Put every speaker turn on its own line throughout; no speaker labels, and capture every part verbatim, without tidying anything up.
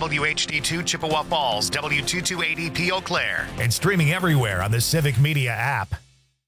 W H D two Chippewa Falls, W two two eight zero P Eau Claire.
And streaming everywhere on the Civic Media app.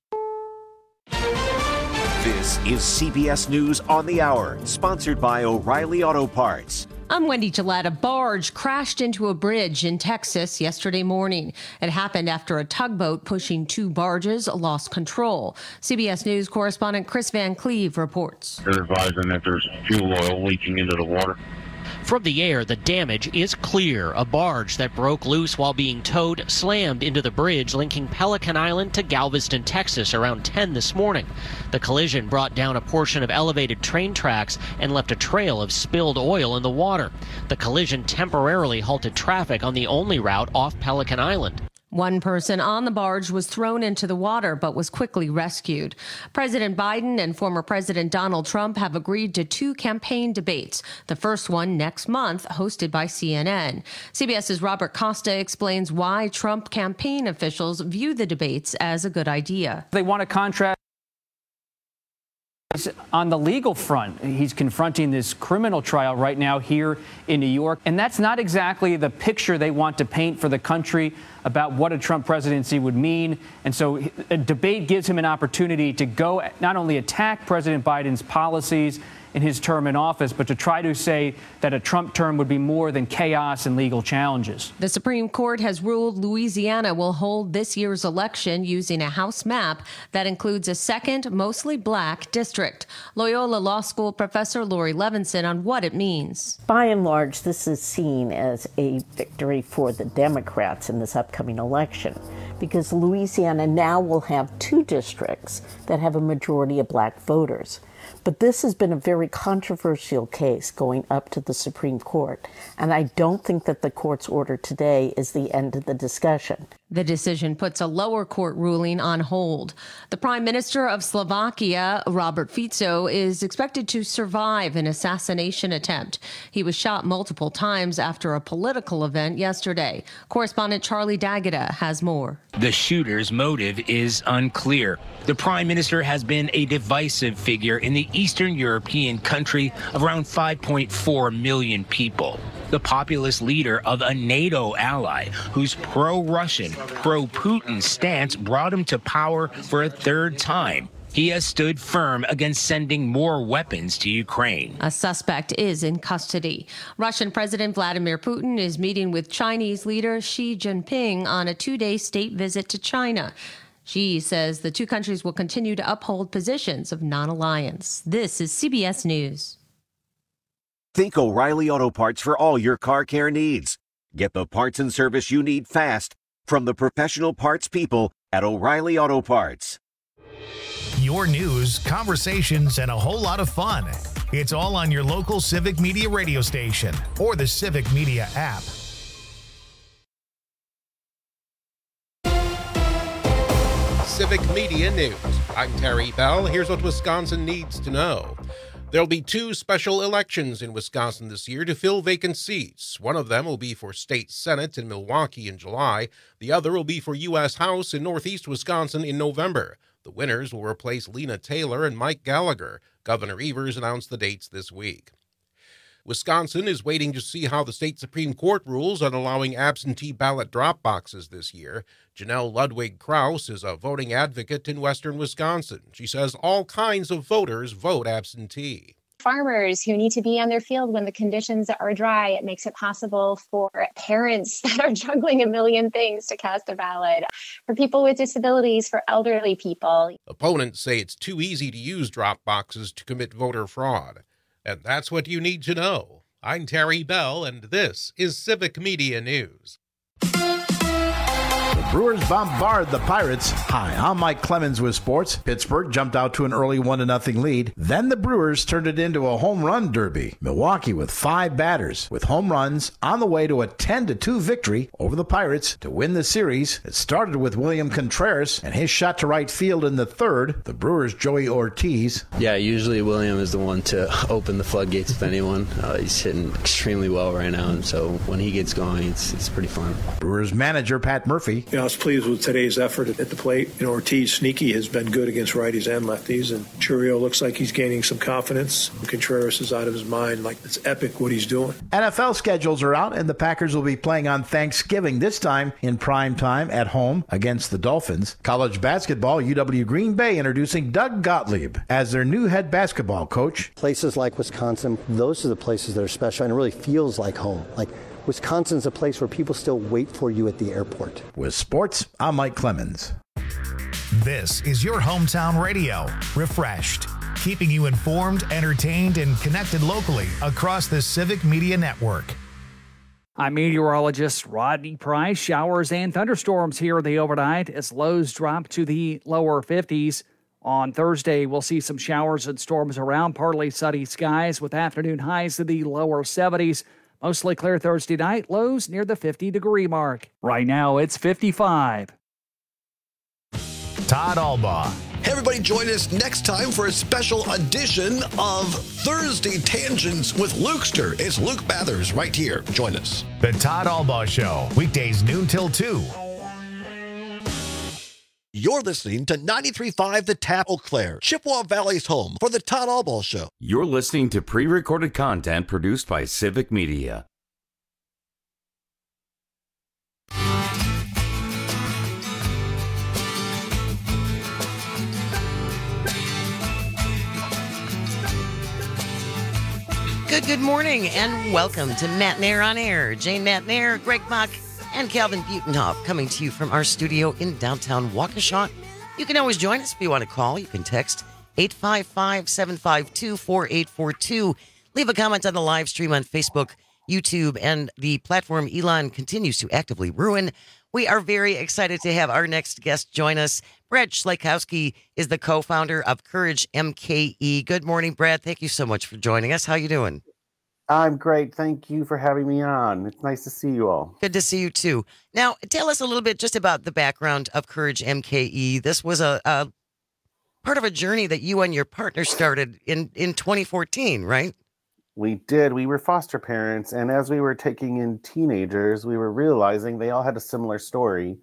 This is C B S News on the Hour, sponsored by O'Reilly Auto Parts.
I'm Wendy Gillette. A barge crashed into a bridge in Texas yesterday morning. It happened after a tugboat pushing two barges lost control. C B S News correspondent Chris Van Cleve reports.
They're advising that there's fuel oil leaking into the water.
From the air, the damage is clear. A barge that broke loose while being towed slammed into the bridge linking Pelican Island to Galveston, Texas around ten this morning. The collision brought down a portion of elevated train tracks and left a trail of spilled oil in the water. The collision temporarily halted traffic on the only route off Pelican Island.
One person on the barge was thrown into the water but was quickly rescued. President Biden and former President Donald Trump have agreed to two campaign debates, the first one next month, hosted by C N N. CBS's Robert Costa explains why Trump campaign officials view the debates as a good idea.
They want to contrast. On the legal front, he's confronting this criminal trial right now here in New York. And that's not exactly the picture they want to paint for the country about what a Trump presidency would mean. And so a debate gives him an opportunity to go not only attack President Biden's policies in his term in office, but to try to say that a Trump term would be more than chaos and legal challenges.
The Supreme Court has ruled Louisiana will hold this year's election using a House map that includes a second, mostly black district. Loyola Law School professor Lori Levinson on what it means.
By and large, this is seen as a victory for the Democrats in this upcoming election, because Louisiana now will have two districts that have a majority of black voters. But this has been a very controversial case going up to the Supreme Court, and I don't think that the court's order today is the end of the discussion.
The decision puts a lower court ruling on hold. The Prime Minister of Slovakia, Robert Fico, is expected to survive an assassination attempt. He was shot multiple times after a political event yesterday. Correspondent Charlie D'Agata has more.
The shooter's motive is unclear. The Prime Minister has been a divisive figure in the Eastern European country of around five point four million people. The populist leader of a NATO ally whose pro-Russian, pro-Putin stance brought him to power for a third time. He has stood firm against sending more weapons to Ukraine.
A suspect is in custody. Russian President Vladimir Putin is meeting with Chinese leader Xi Jinping on a two-day state visit to China. Xi says the two countries will continue to uphold positions of non-alliance. This is C B S News.
Think O'Reilly Auto Parts for all your car care needs. Get the parts and service you need fast from the professional parts people at O'Reilly Auto Parts.
Your news, conversations, and a whole lot of fun. It's all on your local Civic Media radio station or the Civic Media app.
Civic Media News. I'm Terry Bell. Here's what Wisconsin needs to know. There'll be two special elections in Wisconsin this year to fill vacant seats. One of them will be for state senate in Milwaukee in July. The other will be for U S House in northeast Wisconsin in November. The winners will replace Lena Taylor and Mike Gallagher. Governor Evers announced the dates this week. Wisconsin is waiting to see how the state Supreme Court rules on allowing absentee ballot drop boxes this year. Janelle Ludwig Krause is a voting advocate in western Wisconsin. She says all kinds of voters vote absentee.
Farmers who need to be on their field when the conditions are dry, it makes it possible for parents that are juggling a million things to cast a ballot, for people with disabilities, for elderly people.
Opponents say it's too easy to use drop boxes to commit voter fraud. And that's what you need to know. I'm Terry Bell, and this is Civic Media News.
The Brewers bombard the Pirates. Hi, I'm Mike Clemens with sports. Pittsburgh jumped out to an early one to nothing lead. Then the Brewers turned it into a home run derby. Milwaukee with five batters with home runs on the way to a ten to two victory over the Pirates to win the series. It started with William Contreras and his shot to right field in the third. The Brewers' Joey Ortiz.
Yeah, usually William is the one to open the floodgates with anyone. Uh, he's hitting extremely well right now, and so when he gets going, it's, it's pretty fun.
Brewers manager Pat Murphy.
You know, I was pleased with today's effort at the plate. You know, Ortiz, sneaky, has been good against righties and lefties, and Chourio looks like he's gaining some confidence. Contreras is out of his mind. Like, it's epic what he's doing.
N F L schedules are out, and the Packers will be playing on Thanksgiving, this time in prime time at home against the Dolphins. College basketball, U W Green Bay introducing Doug Gottlieb as their new head basketball coach.
Places like Wisconsin, those are the places that are special, and it really feels like home. Like, Wisconsin's a place where people still wait for you at the airport.
With sports, I'm Mike Clemens.
This is your hometown radio, refreshed, keeping you informed, entertained, and connected locally across the Civic Media Network.
I'm meteorologist Rodney Price. Showers and thunderstorms here in the overnight as lows drop to the lower fifties. On Thursday, we'll see some showers and storms around, partly sunny skies with afternoon highs in the lower seventies. Mostly clear Thursday night, lows near the fifty-degree mark. Right now, it's fifty-five.
Todd Albaugh.
Hey, everybody, join us next time for a special edition of Thursday Tangents with Lukester. It's Luke Bathers right here. Join us.
The Todd Albaugh Show, weekdays noon till two.
You're listening to ninety-three point five The Tap, Eau Claire, Chippewa Valley's home for the Todd Albaugh Show.
You're listening to pre-recorded content produced by Civic Media.
Good, good morning, and welcome to Matt Nair on Air. Jane Matt Nair, Greg Mock, and Calvin Butenhoff coming to you from our studio in downtown Waukesha. You can always join us if you want to call. You can text eight five five, seven five two, four eight four two. Leave a comment on the live stream on Facebook, YouTube, and the platform Elon continues to actively ruin. We are very excited to have our next guest join us. Brad Schlakowski is the co-founder of Courage M K E. Good morning, Brad. Thank you so much for joining us. How you doing?
I'm great. Thank you for having me on. It's nice to see you all.
Good to see you, too. Now, tell us a little bit just about the background of Courage M K E. This was a, a part of a journey that you and your partner started in, in twenty fourteen, right?
We did. We were foster parents, and as we were taking in teenagers, we were realizing they all had a similar story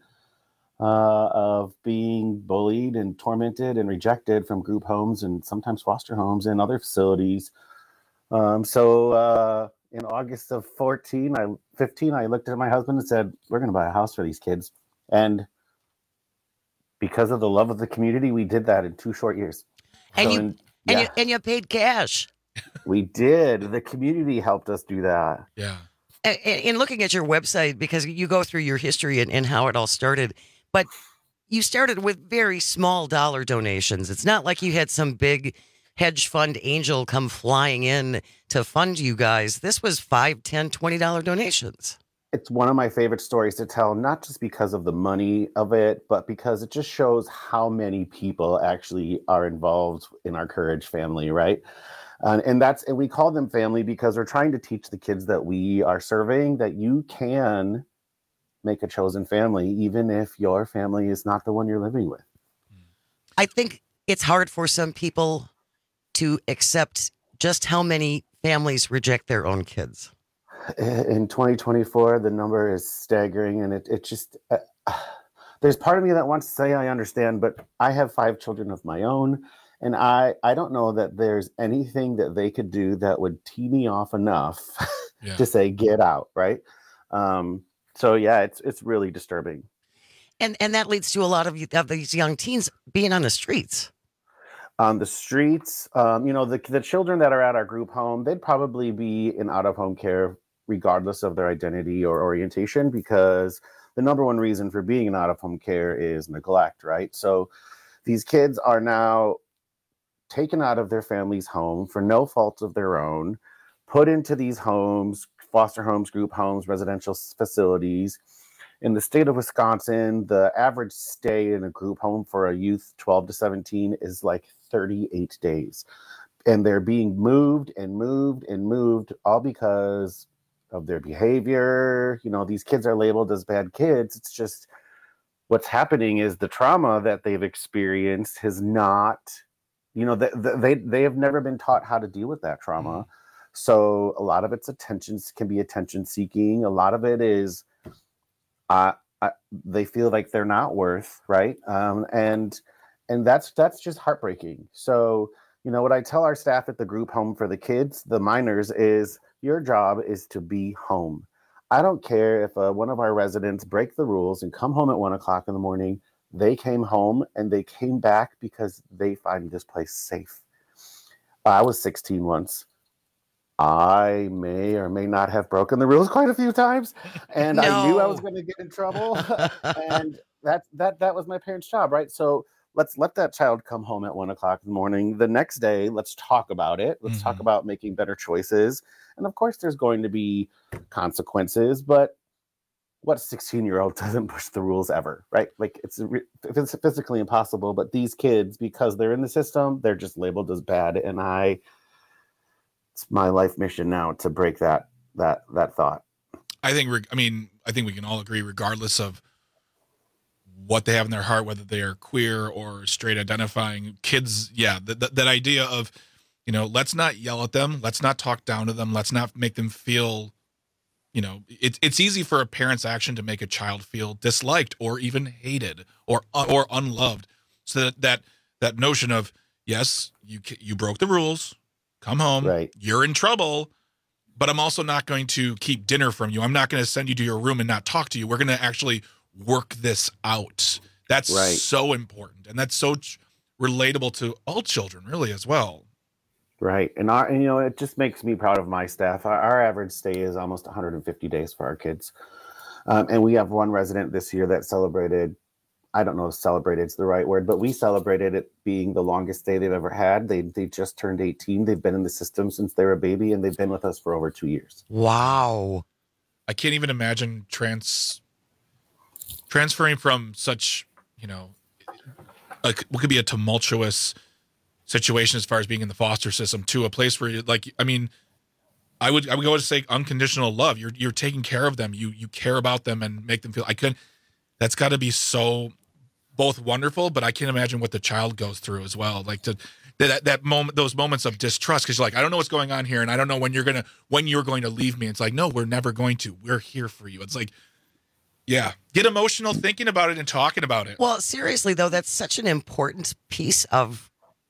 uh, of being bullied and tormented and rejected from group homes and sometimes foster homes and other facilities. Um, so uh, in August of fourteen, I fifteen, I looked at my husband and said, we're going to buy a house for these kids. And because of the love of the community, we did that in two short years.
And,
so
you,
in,
and,
yeah,
you, and you paid cash.
We did. The community helped us do that.
Yeah.
In, in looking at your website, because you go through your history and, and how it all started, but you started with very small dollar donations. It's not like you had some big hedge fund angel come flying in to fund you guys. This was five, ten, twenty dollar donations.
It's one of my favorite stories to tell, not just because of the money of it, but because it just shows how many people actually are involved in our Courage family, right? Uh, and that's, and we call them family because we're trying to teach the kids that we are serving that you can make a chosen family, even if your family is not the one you're living with.
I think it's hard for some people to accept just how many families reject their own kids.
In twenty twenty-four, the number is staggering, and it, it just, uh, there's part of me that wants to say I understand, but I have five children of my own, and I, I don't know that there's anything that they could do that would tee me off enough yeah. to say, get out, right? Um, so yeah, it's it's really disturbing.
And and that leads to a lot of, of these young teens being on the streets.
On the streets, um, you know, the the children that are at our group home, they'd probably be in out-of-home care regardless of their identity or orientation, because the number one reason for being in out-of-home care is neglect, right? So these kids are now taken out of their family's home for no fault of their own, put into these homes, foster homes, group homes, residential facilities. In the state of Wisconsin, the average stay in a group home for a youth twelve to seventeen is like thirty-eight days. And they're being moved and moved and moved all because of their behavior. You know, these kids are labeled as bad kids. It's just what's happening is the trauma that they've experienced has not, you know, they, they, they have never been taught how to deal with that trauma. Mm-hmm. So a lot of it's attention can be attention seeking. A lot of it is, uh, uh, they feel like they're not worth, right? Um, and and that's that's just heartbreaking. So, you know, what I tell our staff at the group home for the kids, the minors, is your job is to be home. I don't care if uh, one of our residents break the rules and come home at one o'clock in the morning. They came home and they came back because they find this place safe. I was sixteen once. I may or may not have broken the rules quite a few times, and no. I knew I was going to get in trouble. And that that that was my parents' job, right? So let's let that child come home at one o'clock in the morning. The next day, let's talk about it. Let's mm-hmm. talk about making better choices. And of course, there's going to be consequences, but what sixteen-year-old doesn't push the rules ever, right? Like it's it's physically impossible, but these kids, because they're in the system, they're just labeled as bad. And I, it's my life mission now to break that that that thought.
I think, I mean, I think we can all agree, regardless of what they have in their heart, whether they are queer or straight identifying, kids, yeah, that, that, that idea of, you know, let's not yell at them, let's not talk down to them, let's not make them feel, you know, it, it's easy for a parent's action to make a child feel disliked or even hated or or unloved. So that that, that notion of, yes, you you broke the rules, come home,
right.
You're in trouble, but I'm also not going to keep dinner from you. I'm not going to send you to your room and not talk to you. We're going to actually work this out. That's
right.
So important. And that's so ch- relatable to all children, really, as well.
Right. And, our, and, you know, it just makes me proud of my staff. Our, our average stay is almost one hundred fifty days for our kids. Um, and we have one resident this year that celebrated, I don't know if celebrated is the right word, but we celebrated it being the longest stay they've ever had. They they just turned eighteen. They've been in the system since they were a baby, and they've been with us for over two years.
Wow.
I can't even imagine trans transferring from such, you know, a, what could be a tumultuous situation as far as being in the foster system to a place where, you, like, I mean, I would I would go to say unconditional love. You're you're taking care of them. You you care about them and make them feel. I could. That's got to be so both wonderful, but I can't imagine what the child goes through as well. Like to that that moment, those moments of distrust, because you're like, I don't know what's going on here, and I don't know when you're gonna when you're going to leave me. It's like, no, we're never going to. We're here for you. It's like, yeah, get emotional thinking about it and talking about it.
Well, seriously though, that's such an important piece of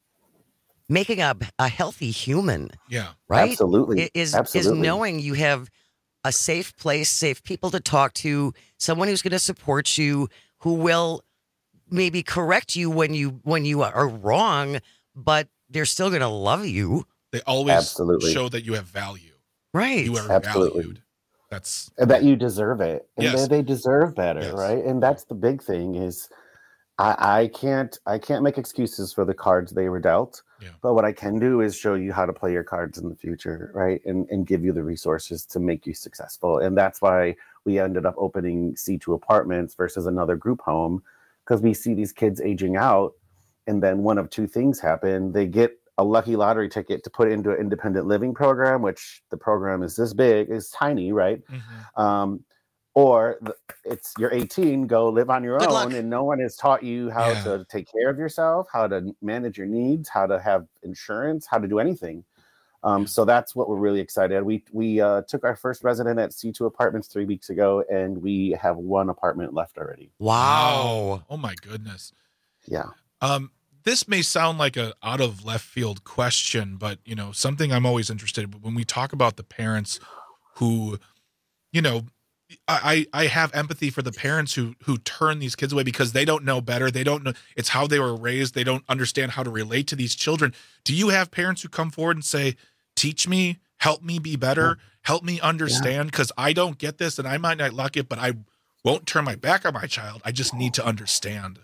making a a healthy human.
Yeah,
right.
Absolutely.
Is
Absolutely.
is knowing you have a safe place, safe people to talk to, someone who's going to support you, who will maybe correct you when you when you are wrong, but they're still going to love you.
They always
Absolutely.
show that you have value.
Right.
You are
Absolutely.
valued. That's
and that you deserve it. And
yes.
they, they deserve better,
yes.
right? And that's the big thing is I, I can't I can't make excuses for the cards they were dealt.
Yeah.
But what I can do is show you how to play your cards in the future, right? And and give you the resources to make you successful. And that's why we ended up opening C two apartments versus another group home, because we see these kids aging out, and then one of two things happen. They get a lucky lottery ticket to put into an independent living program, which the program is this big, is tiny, right?
Mm-hmm.
Um, or the, it's you're eighteen, go live on your
Good
own,
luck.
and no one has taught you how
Yeah.
to take care of yourself, how to manage your needs, how to have insurance, how to do anything. Um,
Yeah.
So that's what we're really excited. We we uh, took our first resident at C two Apartments three weeks ago, and we have one apartment left already.
Wow.
Oh my goodness.
Yeah.
Um, this may sound like a out of left field question, but you know, something I'm always interested in. But when we talk about the parents who, you know, I, I have empathy for the parents who who turn these kids away because they don't know better. They don't know. It's how they were raised. They don't understand how to relate to these children. Do you have parents who come forward and say, teach me, help me be better, help me understand, because I don't get this and I might not like it, but I won't turn my back on my child. I just need to understand.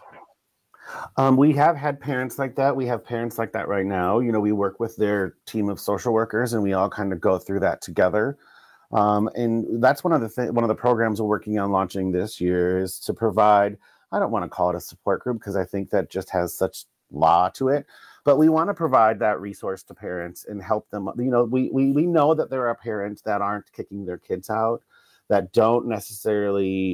Um, we have had parents like that. We have parents like that right now. You know, we work with their team of social workers, and we all kind of go through that together. Um, and that's one of the th- one of the programs we're working on launching this year is to provide, I don't want to call it a support group because I think that just has such law to it, but we want to provide that resource to parents and help them. You know, we, we, we know that there are parents that aren't kicking their kids out, that don't necessarily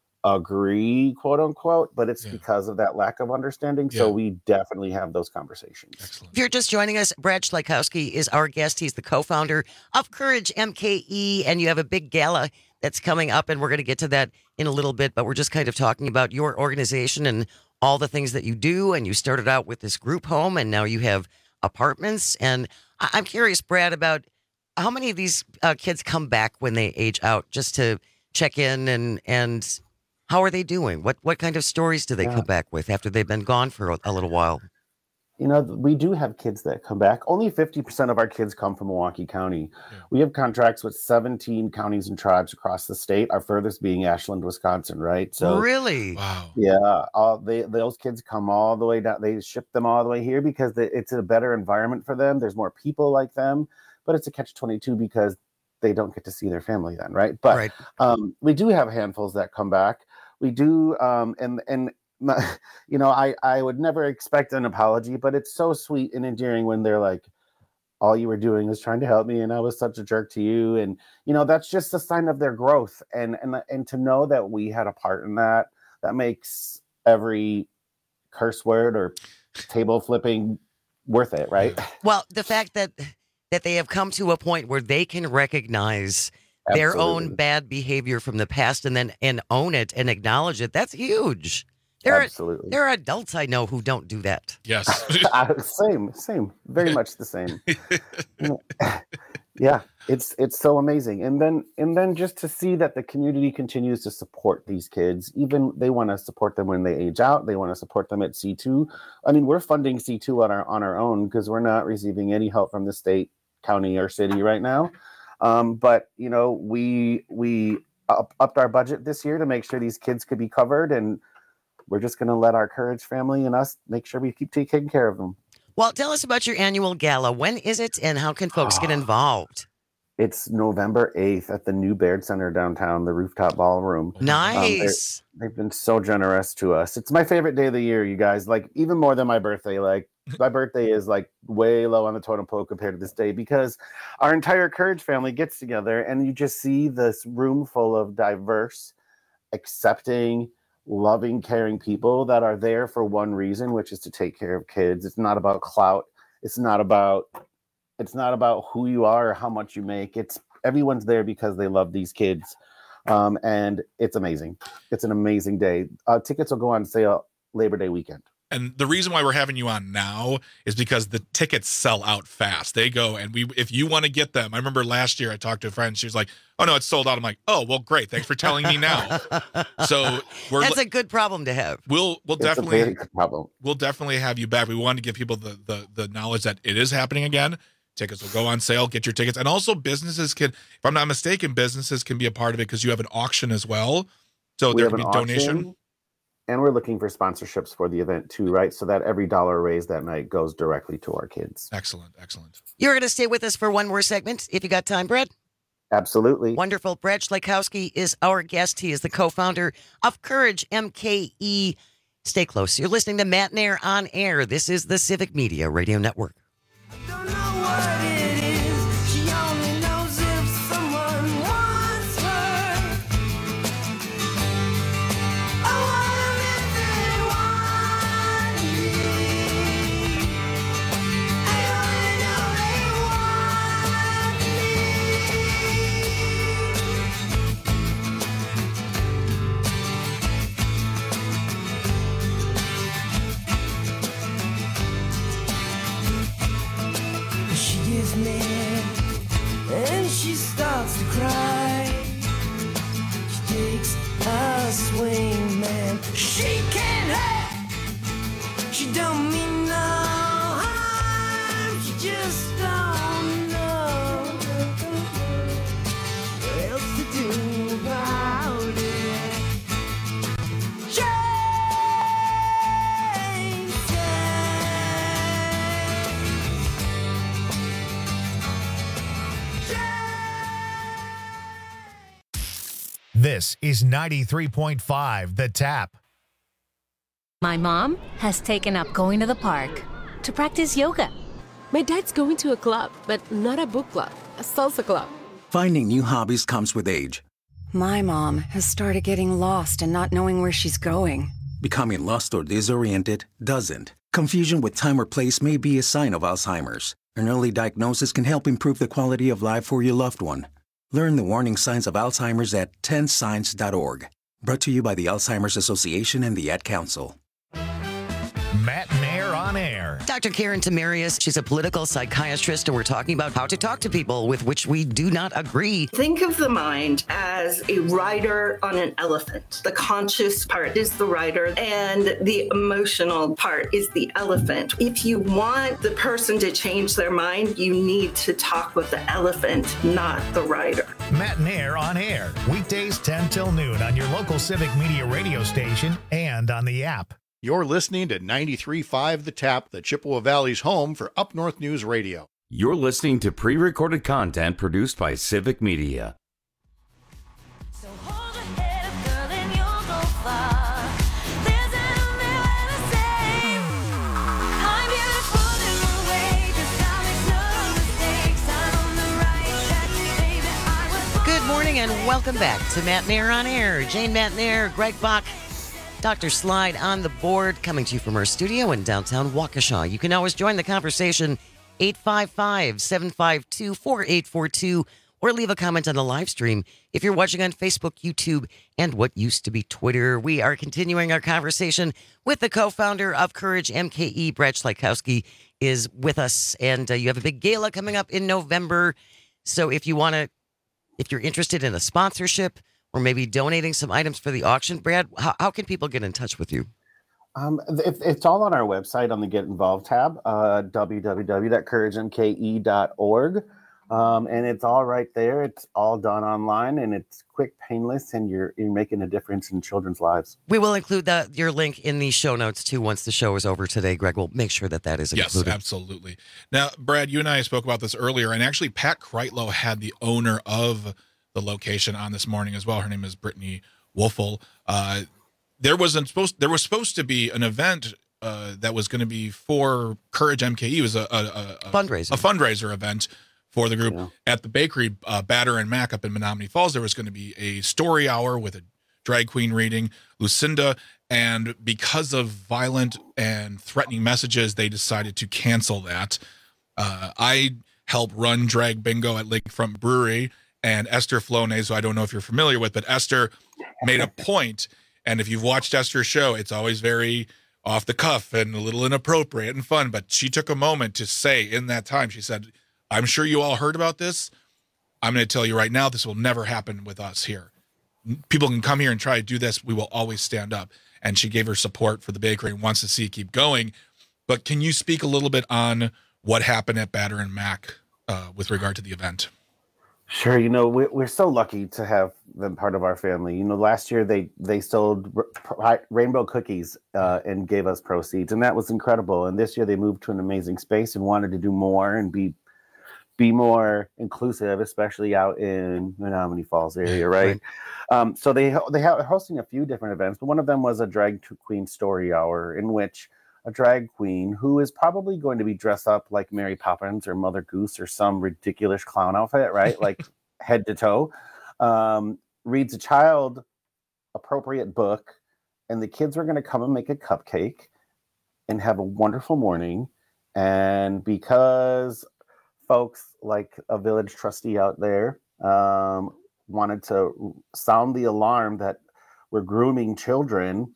agree, quote unquote, but it's
Yeah.
because of that lack of understanding. So
Yeah.
we definitely have those conversations.
Excellent.
If you're just joining us, Brad Schleikowski is our guest. He's the co-founder of Courage M K E, and you have a big gala that's coming up, and we're going to get to that in a little bit, but we're just kind of talking about your organization and all the things that you do. And you started out with this group home, and now you have apartments. And I- I'm curious, Brad, about how many of these uh, kids come back when they age out, just to check in, and and how are they doing? What what kind of stories do they
Yeah.
come back with after they've been gone for a, a little while?
You know, we do have kids that come back. Only fifty percent of our kids come from Milwaukee County. Yeah. We have contracts with seventeen counties and tribes across the state, our furthest being Ashland, Wisconsin, right?
So really?
Wow.
Yeah, all they those kids come all the way down. They ship them all the way here because they, it's a better environment for them. There's more people like them, but it's a catch twenty-two because they don't get to see their family then, right? But right. Um, we do have handfuls that come back. We do, um, and and you know, I I would never expect an apology, but it's so sweet and endearing when they're like, all you were doing was trying to help me, and I was such a jerk to you, and you know, that's just a sign of their growth, and and and to know that we had a part in that, that makes every curse word or table flipping worth it, right?
Well, the fact that that they have come to a point where they can recognize their
Absolutely.
own bad behavior from the past and then and own it and acknowledge it, that's huge. There
Absolutely.
Are, there are adults I know who don't do that.
Yes.
same, same, very much the same. You know, yeah, it's it's so amazing. And then and then just to see that the community continues to support these kids, even they want to support them when they age out, they want to support them at C two. I mean, we're funding C two on our on our own because we're not receiving any help from the state, county, or city right now. Um, but you know, we we up, upped our budget this year to make sure these kids could be covered, and we're just going to let our Courage family and us make sure we keep taking care of them.
Well, tell us about your annual gala. When is it, and how can folks get involved?
It's November eighth at the New Baird Center downtown, the rooftop ballroom.
Nice.
Um, they've been so generous to us. It's my favorite day of the year, you guys. Like, even more than my birthday. Like, my birthday is like way low on the totem pole compared to this day because our entire Courage family gets together, and you just see this room full of diverse, accepting, loving, caring people that are there for one reason, which is to take care of kids. It's not about clout. It's not about it's not about who you are or how much you make. It's everyone's there because they love these kids. Um, and it's amazing. It's an amazing day. Uh, tickets will go on sale Labor Day weekend.
And the reason why we're having you on now is because the tickets sell out fast. They go, and we if you want to get them. I remember last year I talked to a friend. She was like, "Oh no, it's sold out." I'm like, "Oh well, great. Thanks for telling me now." So we're
that's a good problem to have.
We'll we'll
It's
definitely
a very good problem.
we'll definitely have you back. We want to give people the the the knowledge that it is happening again. Tickets will go on sale. Get your tickets, and also businesses can, if I'm not mistaken, businesses can be a part of it because you have an auction as well. So
We
there
have
can be
an
donation.
auction, and we're looking for sponsorships for the event too, right? So that every dollar raised that night goes directly to our kids.
Excellent, excellent.
You're going to stay with us for one more segment, if you got time, Brad.
Absolutely.
Wonderful. Brad Schlakowski is our guest. He is the co-founder of Courage M K E. Stay close. You're listening to Matt Nair on Air. This is the Civic Media Radio Network.
And she starts to cry. She takes a swing, man. She can't help. She don't mean no harm. She just don't know what else to do about it.
This is ninety-three point five The Tap.
My mom has taken up going to the park to practice yoga.
My dad's going to a club, but not a book club, a salsa club.
Finding new hobbies comes with age.
My mom has started getting lost and not knowing where she's going.
Becoming lost or disoriented doesn't. Confusion with time or place may be a sign of Alzheimer's. An early diagnosis can help improve the quality of life for your loved one. Learn the warning signs of Alzheimer's at ten signs dot org. Brought to you by the Alzheimer's Association and the Ad Council.
Matt Nair on air.
Doctor Karen Tamarius, she's a political psychiatrist, and we're talking about how to talk to people with which we do not agree.
Think of the mind as a rider on an elephant. The conscious part is the rider, and the emotional part is the elephant. If you want the person to change their mind, you need to talk with the elephant, not the rider.
Matt Nair on air. Weekdays ten till noon on your local Civic Media radio station and on the app.
You're listening to ninety-three point five The Tap, the Chippewa Valley's home for Up North News Radio.
You're listening to pre-recorded content produced by Civic Media.
Good morning and welcome back to Matt Nair on Air. Jane Matt Nair, Greg Bach, Doctor Slide on the board, coming to you from our studio in downtown Waukesha. You can always join the conversation, eight five five, seven five two, four eight four two, or leave a comment on the live stream if you're watching on Facebook, YouTube, and what used to be Twitter. We are continuing our conversation with the co-founder of Courage M K E, Brad Schleikowski, is with us, and uh, you have a big gala coming up in November. So if you want to, if you're interested in a sponsorship, or maybe donating some items for the auction, Brad, how, how can people get in touch with you?
Um, it, it's all on our website on the Get Involved tab, uh, w w w dot courage m k e dot org. Um, and it's all right there. It's all done online, and it's quick, painless, and you're you're making a difference in children's lives.
We will include that your link in the show notes, too, once the show is over today. Greg will make sure that that is included.
Yes, absolutely. Now, Brad, you and I spoke about this earlier, and actually Pat Kreitlow had the owner of the location on this morning as well. Her name is Brittany Wolfel. Uh, there wasn't supposed there was supposed to be an event uh, that was going to be for Courage M K E. It was a, a, a, a
fundraiser,
a fundraiser event for the group yeah. at the bakery uh, Batter and Mac up in Menominee Falls. There was going to be a story hour with a drag queen reading, Lucinda, and because of violent and threatening messages, they decided to cancel that. Uh, I help run Drag Bingo at Lakefront Brewery. And Esther Flonase, who I don't know if you're familiar with, but Esther made a point, and if you've watched Esther's show, it's always very off the cuff and a little inappropriate and fun, but she took a moment to say in that time, she said, I'm sure you all heard about this. I'm going to tell you right now, this will never happen with us here. People can come here and try to do this. We will always stand up. And she gave her support for the bakery and wants to see it keep going. But can you speak a little bit on what happened at Batter and Mac uh, with regard to the event?
Sure. You know, we're, we're so lucky to have them part of our family. You know, last year they, they sold r- rainbow cookies uh, and gave us proceeds, and that was incredible. And this year they moved to an amazing space and wanted to do more and be be more inclusive, especially out in Menominee Falls area, right? right. Um, so they they are hosting a few different events, but one of them was a drag queen story hour in which a drag queen who is probably going to be dressed up like Mary Poppins or Mother Goose or some ridiculous clown outfit, right? Like head to toe, um, reads a child appropriate book, and the kids are going to come and make a cupcake and have a wonderful morning. And because folks like a village trustee out there um, wanted to sound the alarm that we're grooming children,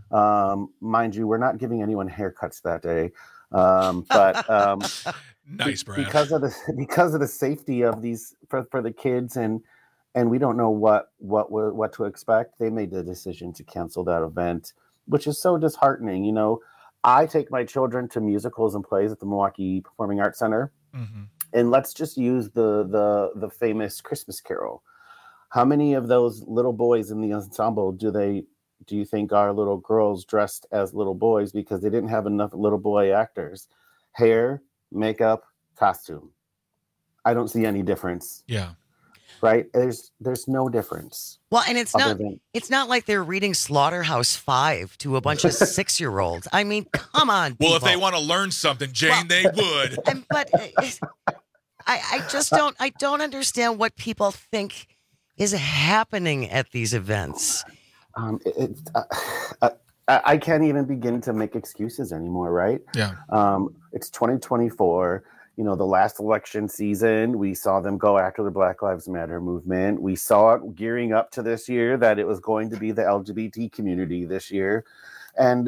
Um, mind you, we're not giving anyone haircuts that day, um, but um,
nice, Brad.
because of the because of the safety of these for, for the kids, and and we don't know what what what to expect. They made the decision to cancel that event, which is so disheartening. You know, I take my children to musicals and plays at the Milwaukee Performing Arts Center, mm-hmm. and let's just use the the the famous Christmas Carol. How many of those little boys in the ensemble do they? Do you think our little girls dressed as little boys because they didn't have enough little boy actors? Hair, makeup, costume. I don't see any difference.
Yeah.
Right? There's there's no difference.
Well, and it's not than- it's not like they're reading Slaughterhouse Five to a bunch of six-year-olds. I mean, come on, people.
Well, if they want to learn something, Jane, well, they would.
And, but I, I just don't I don't understand what people think is happening at these events.
Um, it, it, uh, I, I can't even begin to make excuses anymore, right?
Yeah.
Um, it's twenty twenty-four. you know, the last election season, we saw them go after the Black Lives Matter movement. We saw it gearing up to this year that it was going to be the L G B T community this year. And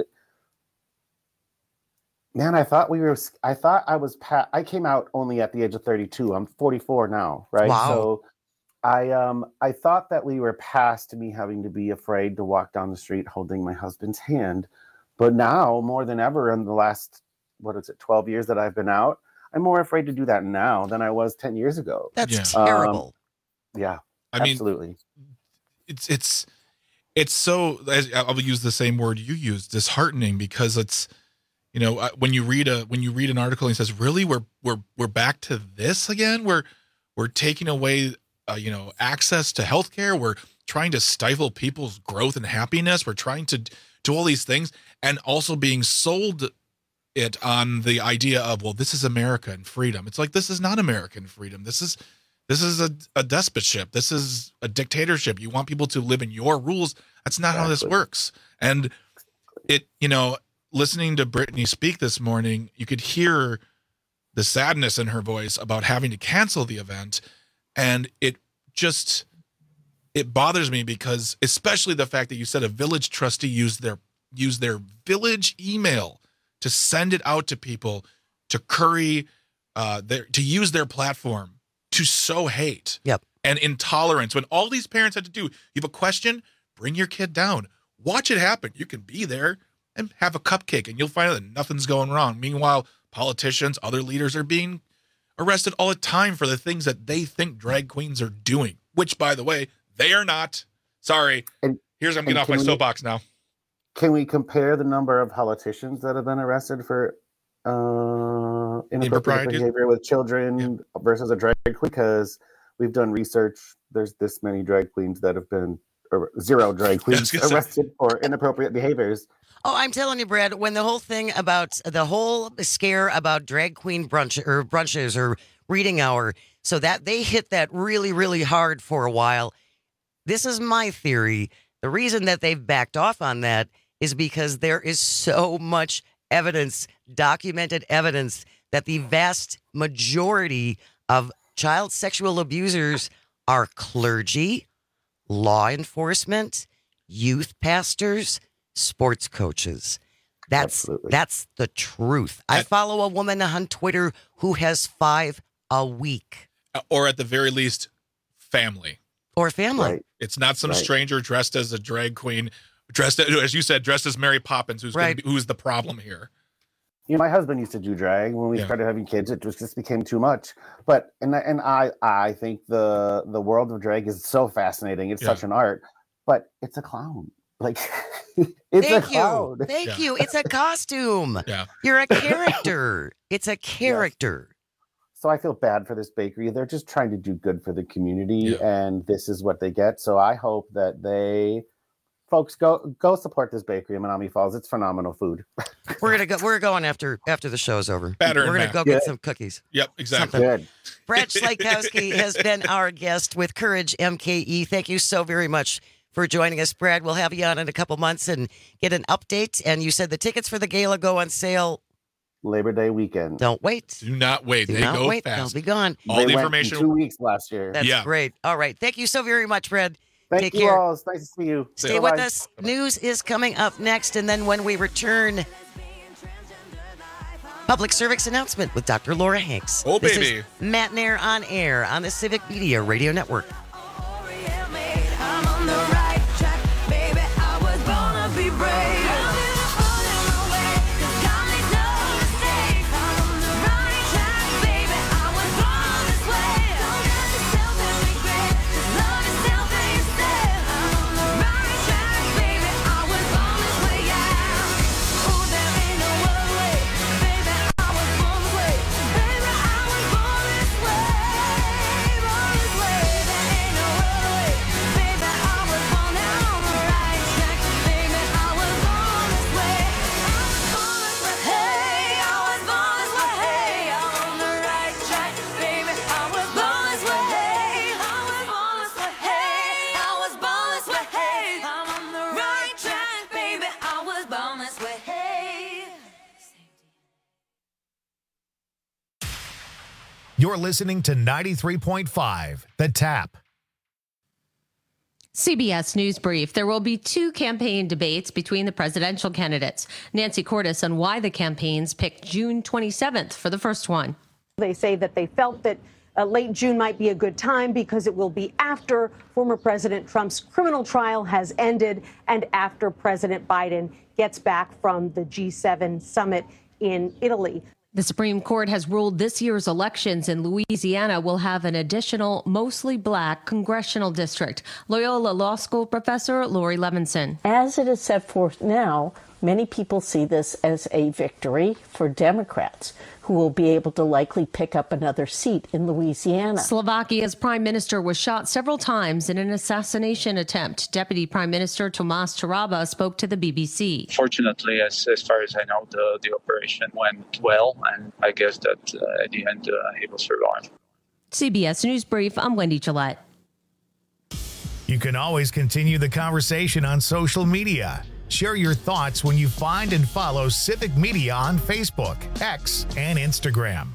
man, I thought we were, I thought I was, pa- I came out only at the age of thirty-two. I'm forty-four now, right?
Wow.
So I, um, I thought that we were past me having to be afraid to walk down the street holding my husband's hand. But now, more than ever in the last, what is it, twelve years that I've been out, I'm more afraid to do that now than I was ten years ago.
That's
Yeah.
terrible.
Um, yeah,
I mean,
absolutely.
it's it's it's so, I'll use the same word you used, disheartening, because it's, you know, uh, when you read a when you read an article and it says, really, we're we're we're back to this again. We're we're taking away, uh, you know, access to healthcare. We're trying to stifle people's growth and happiness. We're trying to do all these things, and also being sold it on the idea of, well, this is America and freedom. It's like, this is not American freedom. This is this is a, a despotship. This is a dictatorship. You want people to live in your rules. That's not how this works. And it, you know, listening to Brittany speak this morning, you could hear the sadness in her voice about having to cancel the event. And it just, it bothers me, because especially the fact that you said a village trustee used their used their village email to send it out to people, to curry, uh, their, to use their platform to sow hate
yep.
and intolerance. When all these parents had to do, you have a question, bring your kid down, watch it happen. You can be there and have a cupcake, and you'll find out that nothing's going wrong. Meanwhile, politicians, other leaders are being arrested all the time for the things that they think drag queens are doing, which, by the way, they are not. Sorry.
And,
Here's, I'm getting off my
we,
soapbox now.
Can we compare the number of politicians that have been arrested for uh, inappropriate behavior with children yeah. versus a drag queen? Because we've done research. There's this many drag queens that have been, or zero drag queens arrested for inappropriate behaviors.
Oh, I'm telling you, Brad, when the whole thing about the whole scare about drag queen brunch or brunches or reading hour, so that they hit that really, really hard for a while. This is my theory. The reason that they've backed off on that is because there is so much evidence, documented evidence, that the vast majority of child sexual abusers are clergy, law enforcement, youth pastors, sports coaches. That's Absolutely. That's the truth. I follow a woman on Twitter who has five a week.
Or at the very least, family.
Or family.
Right.
It's not some
right.
stranger dressed as a drag queen, dressed as you said, dressed as Mary Poppins, who's
right.
gonna be, who's the problem here.
You know, my husband used to do drag. When we yeah. started having kids, it just, just became too much. But and and I I think the the world of drag is so fascinating. It's yeah. such an art, but it's a clown. Like it's
Thank
a clown.
You. Thank
yeah.
you. It's a costume.
yeah.
You're a character. It's a character.
Yes. So I feel bad for this bakery. They're just trying to do good for the community, yeah. and this is what they get. So I hope that they, folks, go go support this bakery in Menominee Falls. It's phenomenal food.
We're gonna go. We're going after after the show's over.
Batter
we're gonna
back.
go
Good.
get some cookies.
Yep, exactly.
Good.
Brad Slykowski has been our guest with Courage M K E. Thank you so very much for joining us, Brad. We'll have you on in a couple months and get an update. And you said the tickets for the gala go on sale
Labor Day weekend.
Don't wait.
Do not wait.
Do
they
not
go
wait.
fast.
They'll be gone.
All
they
the
went
information.
in two weeks last year.
That's
yeah.
great. All right. Thank you so very much, Brad.
Thank
Take
you
care.
all. It's nice to see you.
Stay
Bye-bye.
with us. News is coming up next. And then when we return, public service announcement with Doctor Laura Hanks.
Oh,
this
baby.
Is Matt Nair on air on the Civic Media Radio Network.
You're listening to ninety-three point five, The Tap.
C B S News Brief. There will be two campaign debates between the presidential candidates. Nancy Cordes on why the campaigns picked June twenty-seventh for the first one.
They say that they felt that uh, late June might be a good time because it will be after former President Trump's criminal trial has ended and after President Biden gets back from the G seven summit in Italy.
The Supreme Court has ruled this year's elections in Louisiana will have an additional mostly black congressional district. Loyola Law School professor Lori Levinson.
As it is set forth now, many people see this as a victory for Democrats, who will be able to likely pick up another seat in Louisiana.
Slovakia's prime minister was shot several times in an assassination attempt. Deputy Prime Minister Tomas Taraba spoke to the B B C.
Fortunately, as, as far as I know, the, the operation went well, and I guess that uh, at the end uh, he will survive.
C B S News Brief, I'm Wendy Gillette.
You can always continue the conversation on social media. Share your thoughts when you find and follow Civic Media on Facebook, X, and Instagram.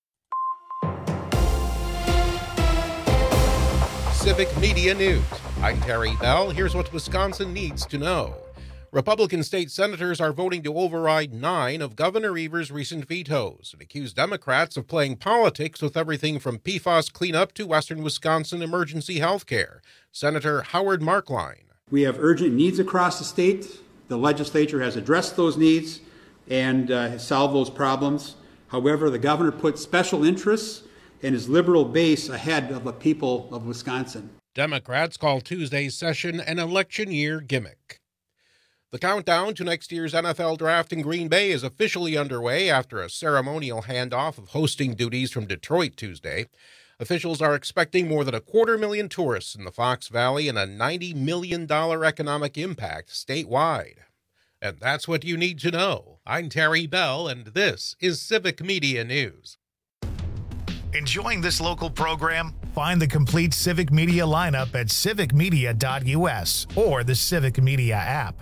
Civic Media News. I'm Terry Bell. Here's what Wisconsin needs to know. Republican state senators are voting to override nine of Governor Evers' recent vetoes and accuse Democrats of playing politics with everything from P FAS cleanup to Western Wisconsin emergency health care. Senator Howard Markline.
We have urgent needs across the state. The legislature has addressed those needs and uh, has solved those problems. However, the governor put special interests and his liberal base ahead of the people of Wisconsin.
Democrats call Tuesday's session an election year gimmick. The countdown to next year's N F L draft in Green Bay is officially underway after a ceremonial handoff of hosting duties from Detroit Tuesday. Officials are expecting more than a quarter million tourists in the Fox Valley and a ninety million dollars economic impact statewide. And that's what you need to know. I'm Terry Bell, and this is Civic Media News.
Enjoying this local program? Find the complete Civic Media lineup at civic media dot u s or the Civic Media app.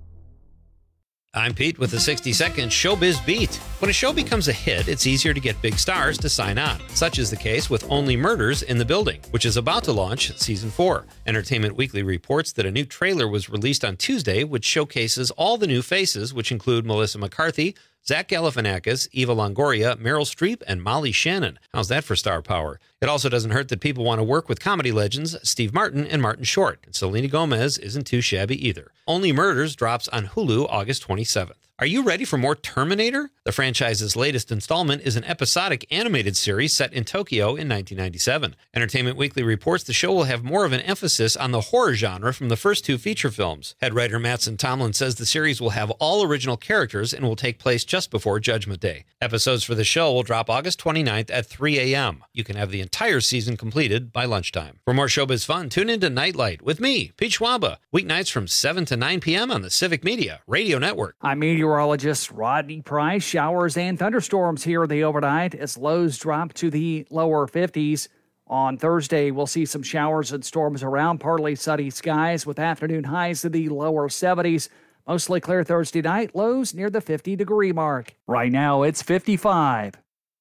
I'm Pete with the sixty second Showbiz Beat. When a show becomes a hit, it's easier to get big stars to sign on. Such is the case with Only Murders in the Building, which is about to launch season four. Entertainment Weekly reports that a new trailer was released on Tuesday, which showcases all the new faces, which include Melissa McCarthy, Zach Galifianakis, Eva Longoria, Meryl Streep, and Molly Shannon. How's that for star power? It also doesn't hurt that people want to work with comedy legends Steve Martin and Martin Short. And Selena Gomez isn't too shabby either. Only Murders drops on Hulu August twenty-seventh. Are you ready for more Terminator? The franchise's latest installment is an episodic animated series set in Tokyo in nineteen ninety-seven. Entertainment Weekly reports the show will have more of an emphasis on the horror genre from the first two feature films. Head writer Mattson Tomlin says the series will have all original characters and will take place just before Judgment Day. Episodes for the show will drop August twenty-ninth at three a.m. You can have the entire season completed by lunchtime. For more showbiz fun, tune into Nightlight with me, Pete Schwaba, weeknights from seven to nine p.m. on the Civic Media Radio Network.
I'm meteorologist Rodney Price. Showers and thunderstorms here the overnight as lows drop to the lower fifties. On Thursday, we'll see some showers and storms around, partly sunny skies with afternoon highs in the lower seventies. Mostly clear Thursday night, lows near the fifty-degree mark. Right now, it's fifty-five.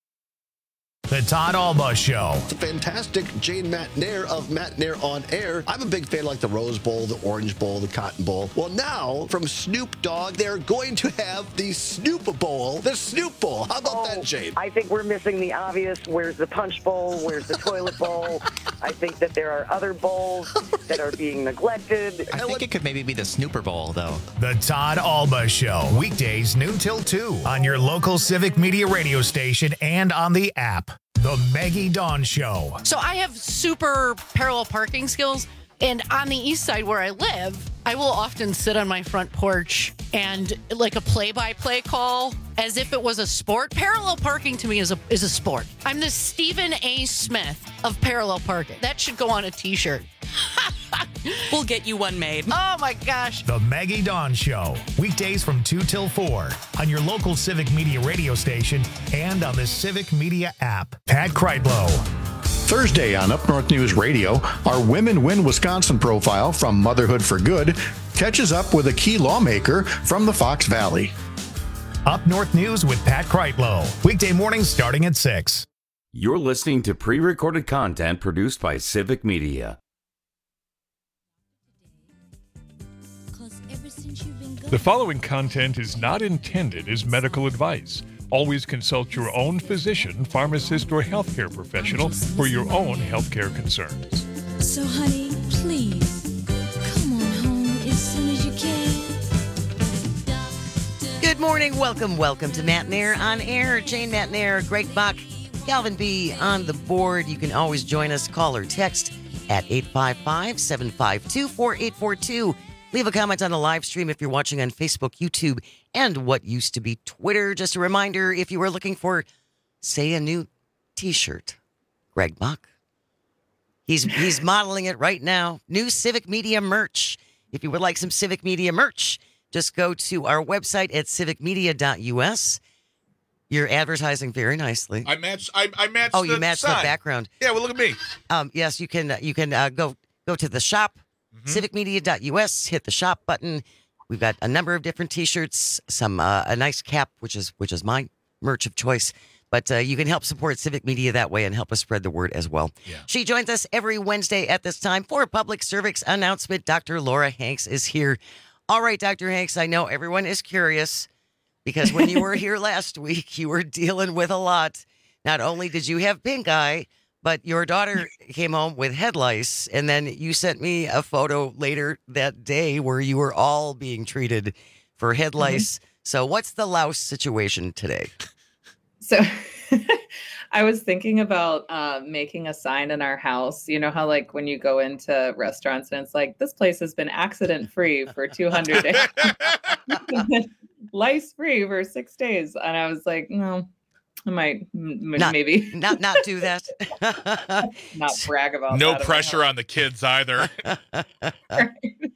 The Todd Alba Show.
The fantastic Jane Matnair of Matnair on Air. I'm a big fan of like the Rose Bowl, the Orange Bowl, the Cotton Bowl. Well, now from Snoop Dogg, they're going to have the Snoop Bowl, the Snoop Bowl. How about oh, that, Jane?
I think we're missing the obvious. Where's the Punch Bowl? Where's the Toilet Bowl? I think that there are other bowls that are being neglected.
I think it could maybe be the Snooper Bowl, though.
The Todd Alba Show. Weekdays noon till two on your local Civic Media radio station and on the app. The Maggie Dawn Show.
So I have super parallel parking skills, and on the east side where I live, I will often sit on my front porch and like a play-by-play call as if it was a sport. Parallel parking to me is a is a sport. I'm the Stephen A. Smith of parallel parking. That should go on a t-shirt.
We'll get you one made.
Oh my gosh.
The Maggie Dawn Show. Weekdays from two till four on your local Civic Media radio station and on the Civic Media app. Pat Kreitlow.
Thursday on Up North News Radio, our Women Win Wisconsin profile from Motherhood for Good catches up with a key lawmaker from the Fox Valley.
Up North News with Pat Kreitlow. Weekday mornings starting at six.
You're listening to pre-recorded content produced by Civic Media.
The following content is not intended as medical advice. Always consult your own physician, pharmacist, or healthcare professional for your own healthcare concerns.
So, honey, please, come on home as soon as you can.
Good morning. Welcome, welcome to Matt Nair on Air. Jane Matt Nair, Greg Buck, Calvin B. on the board. You can always join us. Call or text at eight five five, seven five two, four eight four two. Leave a comment on the live stream if you're watching on Facebook, YouTube, and what used to be Twitter. Just a reminder, if you were looking for, say, a new T-shirt, Greg Buck. He's he's modeling it right now. New Civic Media merch. If you would like some Civic Media merch, just go to our website at civic media dot u s. You're advertising very nicely.
I matched. I, I matched.
Oh,
the
you matched
sign.
the background.
Yeah, well, look at me.
Um, yes, you can. You can uh, go go to the shop, mm-hmm. civic media dot u s. Hit the shop button. We've got a number of different T-shirts. Some uh, a nice cap, which is which is my merch of choice. But uh, you can help support Civic Media that way and help us spread the word as well. Yeah. She joins us every Wednesday at this time for a public service announcement. Doctor Laura Hanks is here. All right, Doctor Hanks, I know everyone is curious because when you were here last week, you were dealing with a lot. Not only did you have pink eye, but your daughter came home with head lice. And then you sent me a photo later that day where you were all being treated for head lice. Mm-hmm. So what's the louse situation today?
So I was thinking about uh, making a sign in our house. You know how like when you go into restaurants and it's like, this place has been accident free for two hundred days, lice free for six days. And I was like, no, I might m-
not,
maybe
not not do that.
Not brag about
no
that.
No pressure on the kids either.
Right.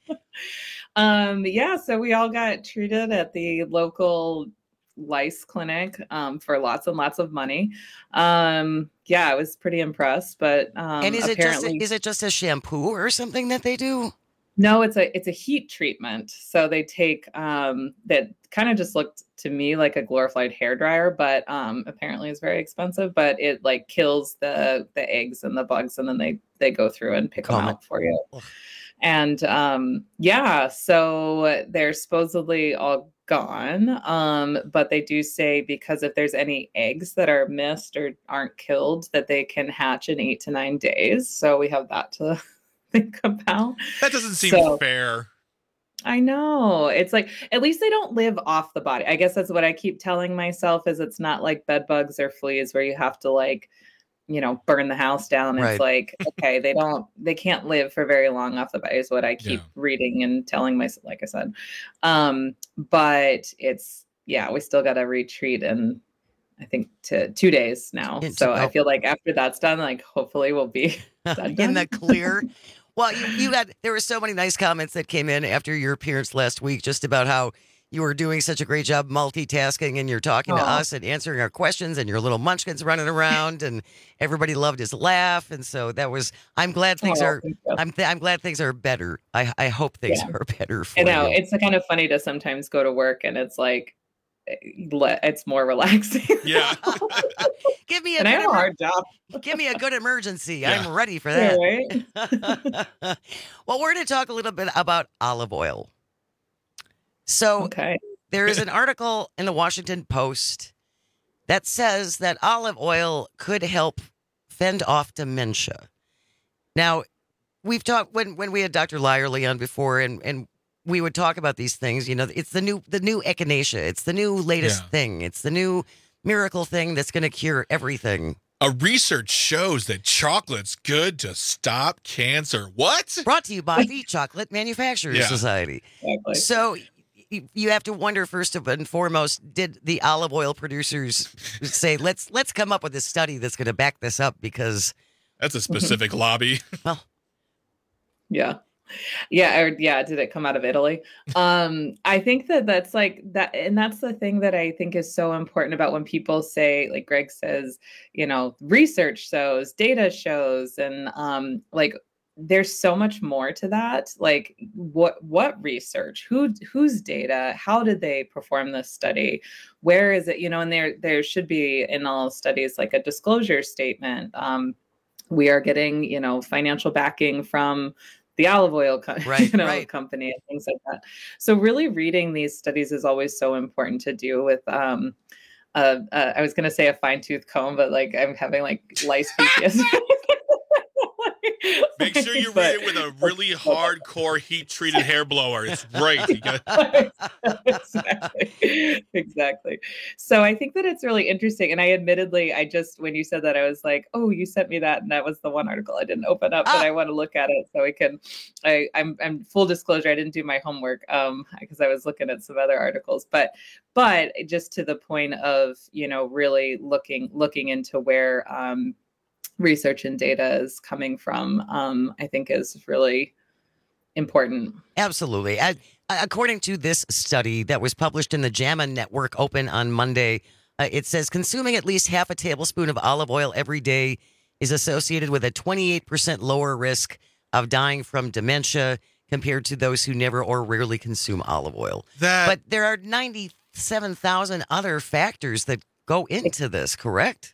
um, yeah, so we all got treated at the local lice clinic um, for lots and lots of money. Um, yeah, I was pretty impressed. But um,
and is it
apparently,
just a, is it just a shampoo or something that they do?
No, it's a it's a heat treatment. So they take um, that kind of just looked to me like a glorified hairdryer, but um, apparently it's very expensive. But it like kills the the eggs and the bugs, and then they they go through and pick them out for you. And um, yeah, so they're supposedly all gone. Um, but they do say because if there's any eggs that are missed or aren't killed, that they can hatch in eight to nine days. So we have that to think about.
That doesn't seem
so,
fair.
I know. It's like, at least they don't live off the body. I guess that's what I keep telling myself is it's not like bed bugs or fleas where you have to like, you know, burn the house down. Right. It's like, okay, they don't, they can't live for very long off the body is what I keep yeah. reading and telling myself, like I said. Um, but it's, yeah, we still got to retreat in, I think, to two days now. It's so about- I feel like after that's done, like, hopefully we'll be
in the clear. Well, you, you got, there were so many nice comments that came in after your appearance last week, just about how you were doing such a great job multitasking and you're talking Aww. to us and answering our questions and your little munchkins running around and everybody loved his laugh. And so that was, I'm glad things Aww, are, I'm th- I'm glad things are better. I I hope things yeah. are better for you.
I know. You. It's kind of funny to sometimes go to work and it's like, it's more relaxing.
Yeah.
Give me a,
and I have a hard job.
Give me a good emergency. Yeah. I'm ready for that. Yeah, right? Well, we're going to talk a little bit about olive oil. So
okay.
There is an article in the Washington Post that says that olive oil could help fend off dementia. Now, we've talked when, when we had Doctor Lyerly on before and, and we would talk about these things, you know, it's the new the new echinacea. It's the new latest yeah. thing. It's the new miracle thing that's going to cure everything.
A research shows that chocolate's good to stop cancer. What?
Brought to you by the Chocolate Manufacturers yeah. Society. Exactly. So you have to wonder first and foremost, did the olive oil producers say, let's let's come up with a study that's going to back this up because
that's a specific lobby.
Well,
yeah. Yeah, or yeah, did it come out of Italy? Um, I think that that's like that, and that's the thing that I think is so important about when people say, like Greg says, you know, research shows, data shows, and um, like there's so much more to that. Like what what research, who whose data, how did they perform this study, where is it, you know, and there there should be in all studies like a disclosure statement. Um, we are getting, you know, financial backing from the olive oil co-
right,
you know,
right.
company and things like that. So really reading these studies is always so important to do with um, uh, uh, I was going to say a fine tooth comb, but like I'm having like lice P T S D.
Make sure you read it with a really hardcore heat-treated hair blower. It's great. You gotta...
exactly. Exactly. So I think that it's really interesting. And I admittedly, I just, when you said that, I was like, oh, you sent me that. And that was the one article I didn't open up, but I want to look at it so we can, I, I'm, I'm full disclosure. I didn't do my homework um, because I was looking at some other articles, but, but just to the point of, you know, really looking, looking into where, um, research and data is coming from, um, I think is really important.
Absolutely. Uh, according to this study that was published in the JAMA Network Open on Monday, uh, it says consuming at least half a tablespoon of olive oil every day is associated with a twenty-eight percent lower risk of dying from dementia compared to those who never or rarely consume olive oil.
That...
But there are ninety-seven thousand other factors that go into this, correct?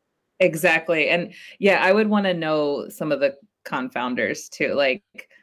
Exactly. And yeah, I would want to know some of the confounders too. Like,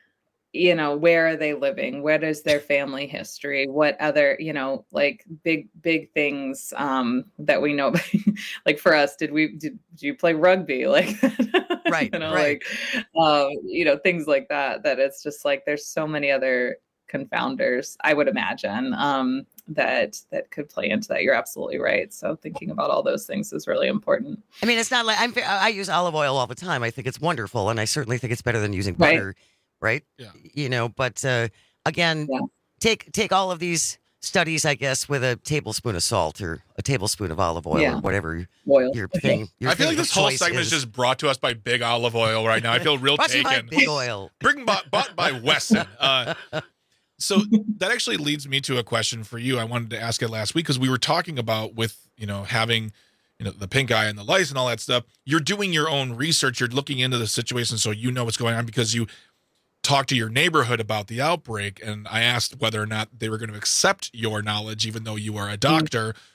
you know, where are they living? What is their family history? What other, you know, like big, big things um, that we know. Like for us, did we, did, did you play rugby? Like,
right,
you know,
right.
like, um, you know, things like that, that it's just like, there's so many other confounders, I would imagine, um, that that could play into that. You're absolutely right. So thinking about all those things is really important.
I mean, it's not like I'm, I use olive oil all the time. I think it's wonderful, and I certainly think it's better than using butter, right? right?
Yeah.
You know, but uh, again, yeah. take take all of these studies, I guess, with a tablespoon of salt or a tablespoon of olive oil yeah. or whatever
oil.
your thing. Your
I feel like this whole segment is. is just brought to us by Big Olive Oil right now. I feel real taken.
By Big Oil.
Bring bought, bought by Wesson. Uh, So that actually leads me to a question for you. I wanted to ask it last week because we were talking about with, you know, having, you know, the pink eye and the lice and all that stuff. You're doing your own research. You're looking into the situation so you know what's going on because you talked to your neighborhood about the outbreak. And I asked whether or not they were going to accept your knowledge, even though you are a doctor. Mm-hmm.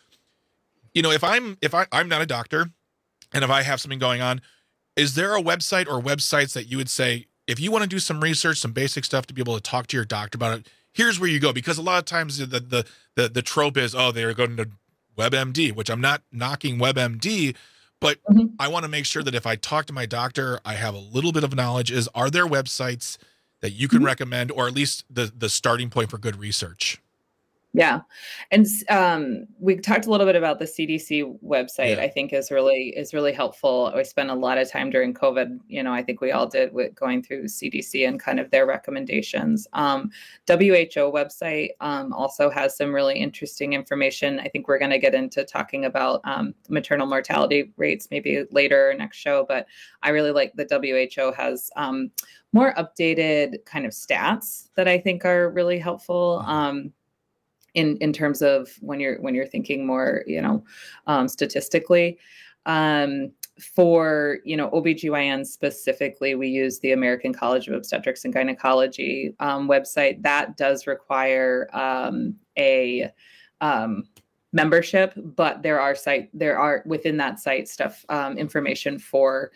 You know, if I'm if I, I'm not a doctor and if I have something going on, is there a website or websites that you would say, if you want to do some research, some basic stuff to be able to talk to your doctor about it, here's where you go? Because a lot of times the the the, the trope is, oh, they're going to WebMD, which I'm not knocking WebMD, but mm-hmm. I want to make sure that if I talk to my doctor, I have a little bit of knowledge. Is are there websites that you can mm-hmm. recommend, or at least the the starting point for good research?
Yeah. And um, we talked a little bit about the C D C website, yeah. I think is really, is really helpful. I spent a lot of time during COVID, you know, I think we all did with going through C D C and kind of their recommendations. Um, W H O website um, also has some really interesting information. I think we're going to get into talking about um, maternal mortality rates maybe later next show, but I really like the W H O has um, more updated kind of stats that I think are really helpful. Um, in in terms of when you're when you're thinking more, you know, um, statistically. Um, for, you know, O B G Y N specifically, we use the American College of Obstetrics and Gynecology um, website. That does require um, a um, membership, but there are site there are within that site stuff um, information for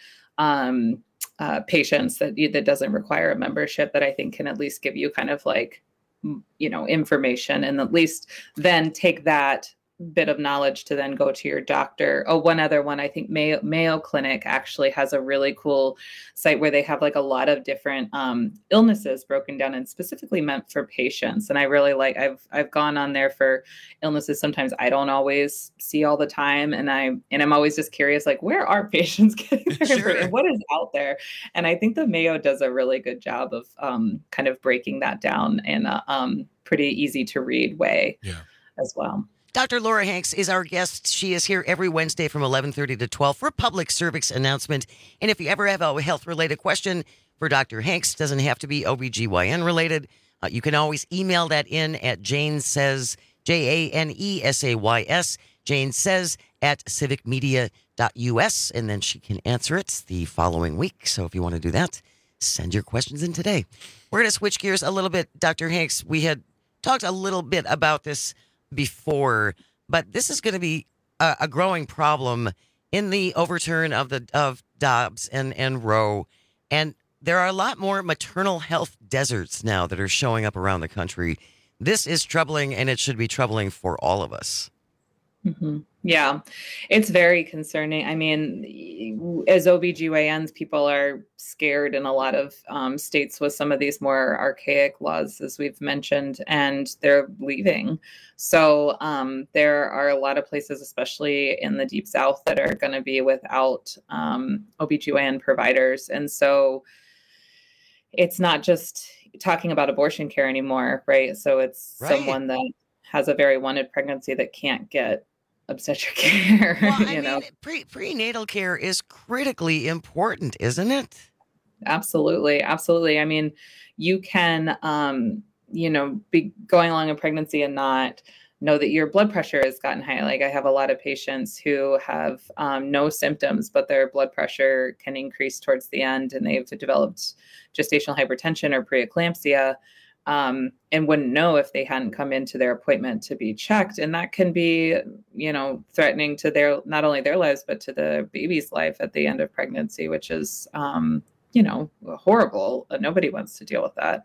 um, uh, patients that that doesn't require a membership that I think can at least give you kind of like, you know, information, and at least then take that bit of knowledge to then go to your doctor. Oh, one other one, I think Mayo, Mayo Clinic actually has a really cool site where they have like a lot of different um, illnesses broken down and specifically meant for patients. And I really like, I've, I've gone on there for illnesses. Sometimes I don't always see all the time. And I, and I'm always just curious, like, where are patients getting their sure. and what is out there? And I think the Mayo does a really good job of um, kind of breaking that down in a um, pretty easy to read way
yeah.
as well.
Doctor Laura Hanks is our guest. She is here every Wednesday from eleven thirty to twelve for a public service announcement. And if you ever have a health-related question for Doctor Hanks, doesn't have to be O B G Y N related, uh, you can always email that in at Jane Says, J A N E S A Y S, Jane Says at civic media dot U S, and then she can answer it the following week. So if you want to do that, Send your questions in today. We're going to switch gears a little bit. Doctor Hanks, we had talked a little bit about this before, but this is going to be a, a growing problem in the overturn of the of Dobbs and, and Roe. And there are a lot more maternal health deserts now that are showing up around the country. This is troubling, and it should be troubling for all of us.
Mm-hmm. Yeah, it's very concerning. I mean, as O B G Y Ns, people are scared in a lot of um, states with some of these more archaic laws, as we've mentioned, and they're leaving. So um, there are a lot of places, especially in the Deep South, that are going to be without um, O B G Y N providers. And so it's not just talking about abortion care anymore, right? So it's
Right.
someone that has a very wanted pregnancy that can't get obstetric care.
Well, I
you know,
mean, pre- prenatal care is critically important, isn't it?
absolutely, absolutely. I mean, you can, um, you know, be going along in pregnancy and not know that your blood pressure has gotten high. Like I have a lot of patients who have um, no symptoms, but their blood pressure can increase towards the end, and they've developed gestational hypertension or preeclampsia. Um, and wouldn't know if they hadn't come into their appointment to be checked. And that can be, you know, threatening to their, not only their lives, but to the baby's life at the end of pregnancy, which is, um, you know, horrible. Nobody wants to deal with that.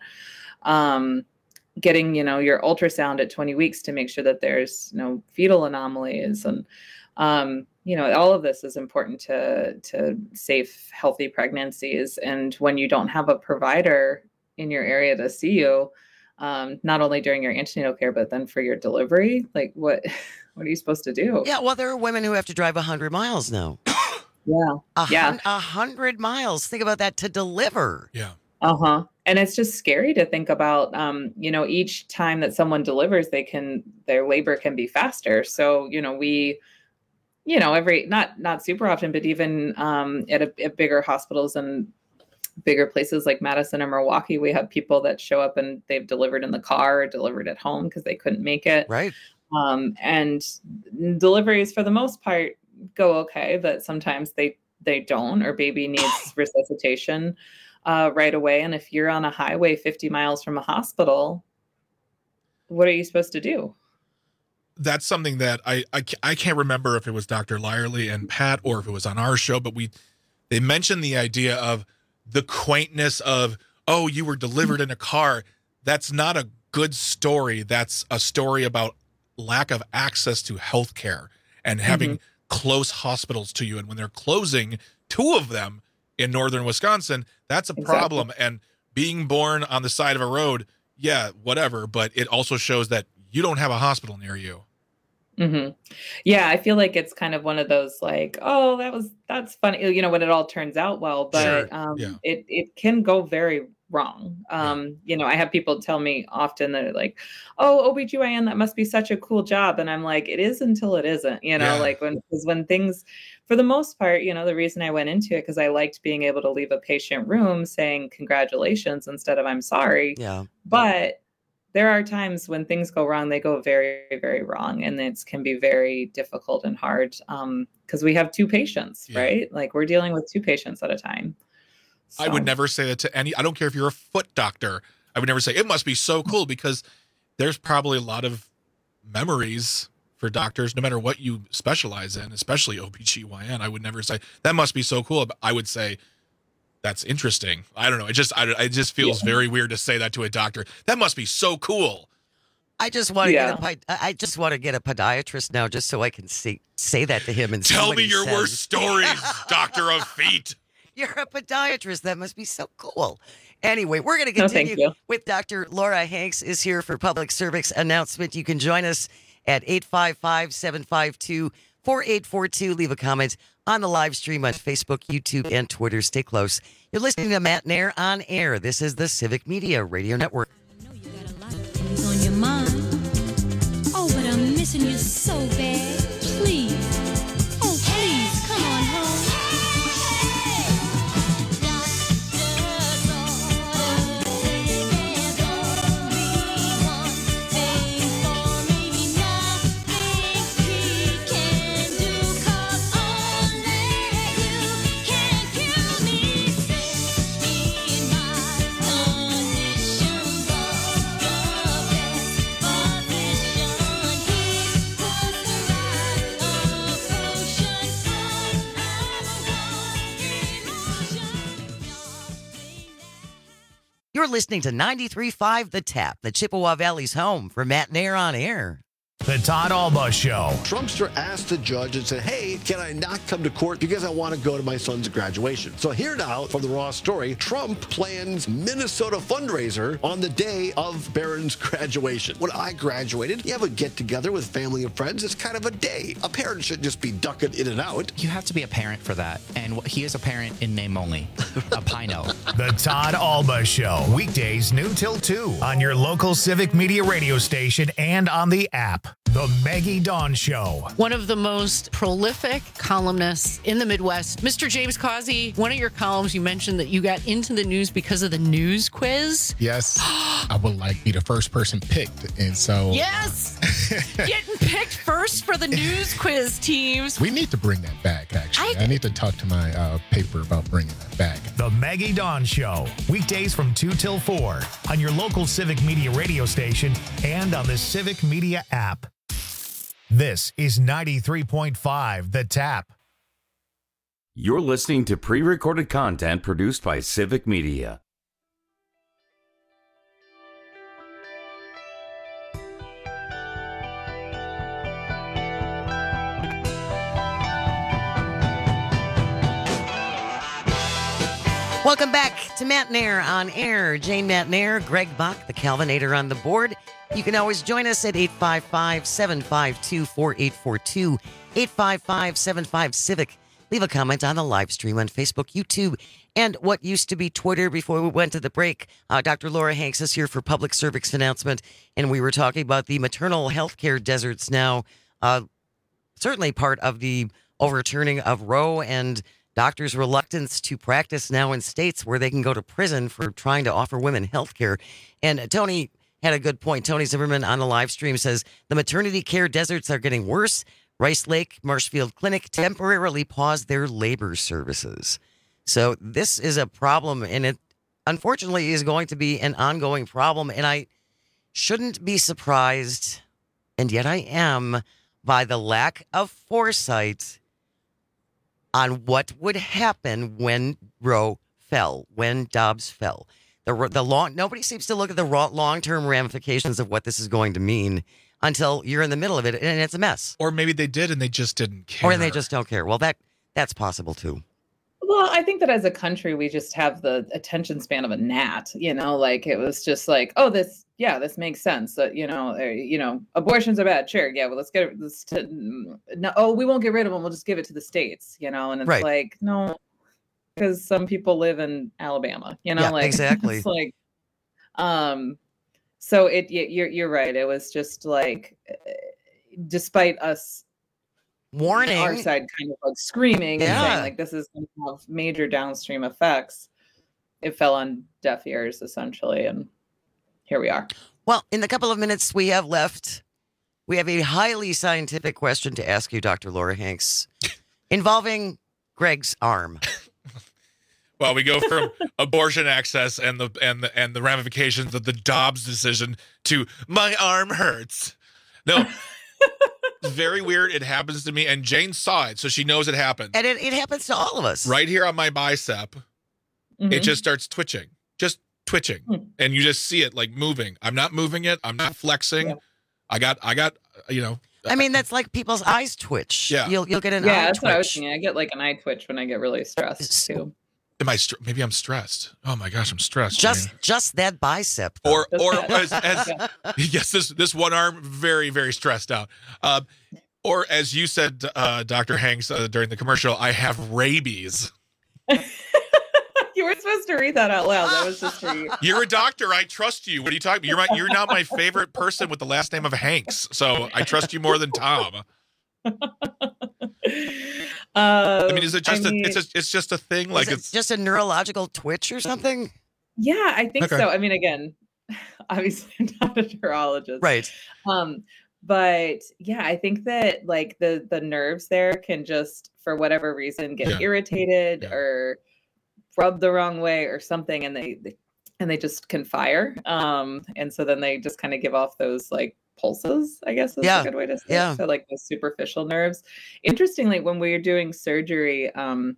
Um, getting, you know, your ultrasound at twenty weeks to make sure that there's no fetal anomalies. And, um, you know, all of this is important to, to safe, healthy pregnancies. And when you don't have a provider in your area to see you, um, not only during your antenatal care, but then for your delivery, like what, what are you supposed to do?
Yeah, well, there are women who have to drive one hundred miles now.
Yeah.
A
Yeah.
hun- a hundred miles. Think about that to deliver.
Yeah.
Uh-huh. And it's just scary to think about, um, you know, each time that someone delivers, they can, their labor can be faster. So, you know, we, you know, every, not, not super often, but even um, at, a, at bigger hospitals and bigger places like Madison or Milwaukee, we have people that show up and they've delivered in the car or delivered at home because they couldn't make it.
Right.
Um, and deliveries for the most part go okay, but sometimes they, they don't, or baby needs resuscitation uh, right away. And if you're on a highway fifty miles from a hospital, what are you supposed to do?
That's something that I, I, I can't remember if it was Doctor Lyerly and Pat or if it was on our show, but we, they mentioned the idea of the quaintness of, oh, you were delivered in a car. That's not a good story. That's a story about lack of access to health care and having
Mhm.
close hospitals to you. And when they're closing two of them in northern Wisconsin, that's a
Exactly.
problem. And being born on the side of a road, yeah, whatever. But it also shows that you don't have a hospital near you.
hmm Yeah, I feel like it's kind of one of those like, oh, that was that's funny, you know, when it all turns out well, but
Sure,
um,
yeah.
it it can go very wrong. Um, you know, I have people tell me often that are like, oh, O B G Y N, that must be such a cool job, and I'm like, it is until it isn't. You know,
Yeah.
like when because when things, for the most part, you know, the reason I went into it because I liked being able to leave a patient room saying congratulations instead of I'm sorry.
Yeah.
But there are times when things go wrong, they go very, very wrong. And it can be very difficult and hard because we have two patients,
Yeah.
right? Like we're dealing with two patients at a time.
I would
So-
never say that to any, I don't care if you're a foot doctor. I would never say it must be so cool because there's probably a lot of memories for doctors, no matter what you specialize in, especially O B G Y N. I would never say that must be so cool. But I would say that's interesting. I don't know. It just, I, it just feels
Yeah.
very weird to say that to a doctor. That must be so cool.
I just want to
Yeah.
get a pi- I I just want to get a podiatrist now, just so I can see, say that to him and see
Tell
what
me
he
your
says.
worst stories, doctor of feet.
You're a podiatrist. That must be so cool. Anyway, we're going to
No, thank
continue
you.
with Doctor Laura Hanks is here for public service announcement. You can join us at eight five five, seven five two, four eight four two. Leave a comment on the live stream on Facebook, YouTube, and Twitter. Stay close. You're listening to Matt Nair on air. This is the Civic Media Radio Network.
Things on your mind. Oh, but I'm missing you so bad. Please. Oh, please, come on home.
You're listening to ninety-three point five The Tap, the Chippewa Valley's home for Matt Nair on Air.
The Todd Alba Show.
Trumpster asked the judge and said, hey, can I not come to court because I want to go to my son's graduation? So here now, from the Raw story, Trump plans Minnesota fundraiser on the day of Barron's graduation. When I graduated, you have a get-together with family and friends. It's kind of a day. A parent should just be ducking in and out.
You have to be a parent for that. And he is a parent in name only. A Pino.
The Todd Alba Show. Weekdays noon till two on your local Civic Media radio station and on the app. The Maggie Dawn Show.
One of the most prolific columnists in the Midwest, Mister James Causey. One of your columns, you mentioned that you got into the news because of the news quiz.
Yes. I would like be the first person picked. And so.
Yes. Getting picked first for the news quiz teams.
We need to bring that back, actually.
I,
I need to talk to my uh, paper about bringing that back.
The Maggie Dawn Show. Weekdays from two till four on your local Civic Media radio station and on the Civic Media app. This is ninety-three point five The Tap.
You're listening to pre-recorded content produced by Civic Media.
Welcome back to Matt Nair on Air. Jane Matt Nair, Greg Bach, the Calvinator on the board. You can always join us at eight five five, seven five two, four eight four two, eight five five, seven five, Civic. Leave a comment on the live stream on Facebook, YouTube, and what used to be Twitter before we went to the break. Uh, Doctor Laura Hanks is here for public service announcement, and we were talking about the maternal health care deserts now. Uh, certainly part of the overturning of Roe and doctors' reluctance to practice now in states where they can go to prison for trying to offer women health care. And Tony had a good point. Tony Zimmerman on the live stream says the maternity care deserts are getting worse. Rice Lake Marshfield Clinic temporarily paused their labor services. So this is a problem, and it unfortunately is going to be an ongoing problem. And I shouldn't be surprised, and yet I am, by the lack of foresight on what would happen when Roe fell, when Dobbs fell. The, the long, nobody seems to look at the long-term ramifications of what this is going to mean until you're in the middle of it, and it's a mess.
Or maybe they did and they just didn't care.
Or they just don't care. Well, that that's possible too.
Well, I think that as a country, we just have the attention span of a gnat. You know, like it was just like, oh, this, yeah, this makes sense. That uh, you know, uh, you know, abortions are bad. Sure, yeah, well, let's get it. Let's t- no, oh, we won't get rid of them. We'll just give it to the states. You know, and it's
right.
like no, because some people live in Alabama. You know,
yeah,
like
exactly.
It's like, um, so it you're you're right. It was just like, despite us.
Warning
our side kind of like screaming
yeah.
and saying like this is going to have major downstream effects. It fell on deaf ears essentially, and here we are.
Well, in the couple of minutes we have left, we have a highly scientific question to ask you, Doctor Laura Hanks, involving Greg's arm.
Well, we go from abortion access and the and the and the ramifications of the Dobbs decision to my arm hurts. No. Very weird. It happens to me, and Jane saw it, so she knows it happened.
And it, it happens to all of us.
Right here on my bicep, mm-hmm. It just starts twitching, just twitching, mm. and you just see it like moving. I'm not moving it. I'm not flexing. Yeah. I got, I got, you know.
I mean, that's like people's eyes twitch.
Yeah,
you'll you'll get an
yeah,
eye
that's
twitch.
what I was thinking. I get like an eye twitch when I get really stressed too.
Am I str- maybe I'm stressed? Oh my gosh, I'm stressed.
Just
Jane.
just that bicep. Though.
Or or as, as yes, this this one arm very very stressed out. Uh, or as you said, uh, Doctor Hanks, uh, during the commercial, I have rabies.
You were supposed to read that out loud. That was just for you.
You're a doctor. I trust you. What are you talking about? You're my, you're not my favorite person with the last name of Hanks, so I trust you more than Tom.
Uh,
I mean, is it just
I
a?
mean,
It's a, it's just a thing. Like
it
it's
just a neurological twitch or something.
Yeah, I think
Okay.
so. I mean, again, obviously I'm not a neurologist,
right?
Um, but yeah, I think that like the the nerves there can just, for whatever reason, get
Yeah.
irritated
Yeah.
or rub the wrong way or something, and they, they and they just can fire. Um, and so then they just kind of give off those like pulses, I guess is
Yeah.
a good way to say
Yeah.
it. So like those superficial nerves. Interestingly, when we were doing surgery, um,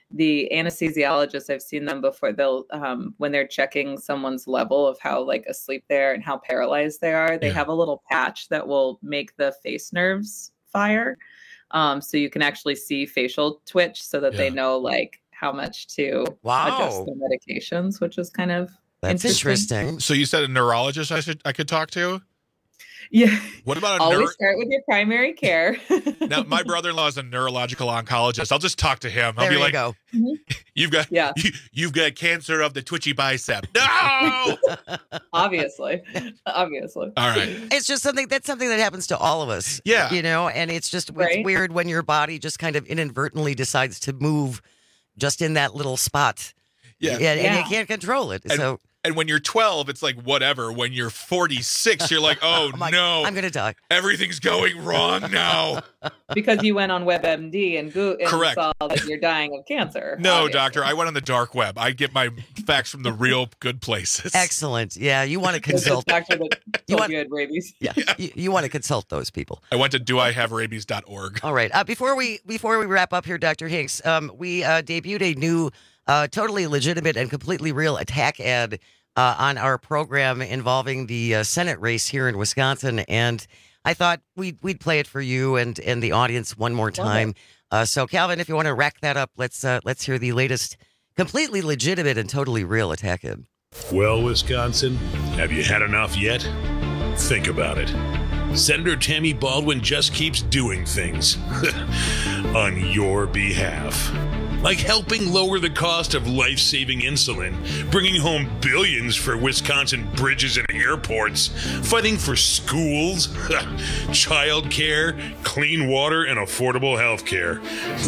the anesthesiologists, I've seen them before. They'll, um, when they're checking someone's level of how like asleep they are and how paralyzed they are, they
Yeah.
have a little patch that will make the face nerves fire. Um, so you can actually see facial twitch so that they
Yeah.
know like how much to
Wow.
adjust their medications, which is kind of
That's interesting.
So you said a neurologist I should I could talk to?
Yeah.
What about a
Always
neuro-
start with your primary care.
Now, my brother-in-law is a neurological oncologist. I'll just talk to him. I'll
There
be
you
like,
go.
"You've got,
Yeah.
you, you've got cancer of the twitchy bicep." No.
Obviously. Obviously.
All right.
It's just something that's something that happens to all of us.
Yeah.
You know, and it's just it's
Right.
weird when your body just kind of inadvertently decides to move just in that little spot.
Yeah.
And, and you
Yeah.
can't control it.
And,
so
and when you're twelve, it's like whatever. When you're forty-six, you're like, oh
I'm like,
no,
I'm going to die.
everything's going wrong now.
Because you went on WebMD and, go- and
Correct.
saw that you're dying of cancer.
No,
obviously.
doctor, I went on the dark web. I get my facts from the real good places.
Excellent. Yeah, you want to
It's
consult.
just doctor that
You
told
want-
you had rabies.
Yeah, you, you want to consult those people.
I went to do I have rabies dot org.
All right. Uh, before we before we wrap up here, Doctor Hanks, um, we uh, debuted a new, uh, totally legitimate and completely real attack ad uh, on our program involving the uh, Senate race here in Wisconsin, and I thought we'd we'd play it for you and and the audience one more time. Uh, so, Calvin, if you want to rack that up, let's uh, let's hear the latest, completely legitimate and totally real attack ad.
Well, Wisconsin, have you had enough yet? Think about it. Senator Tammy Baldwin just keeps doing things on your behalf. Like helping lower the cost of life-saving insulin, bringing home billions for Wisconsin bridges and airports, fighting for schools, childcare, clean water, and affordable health care.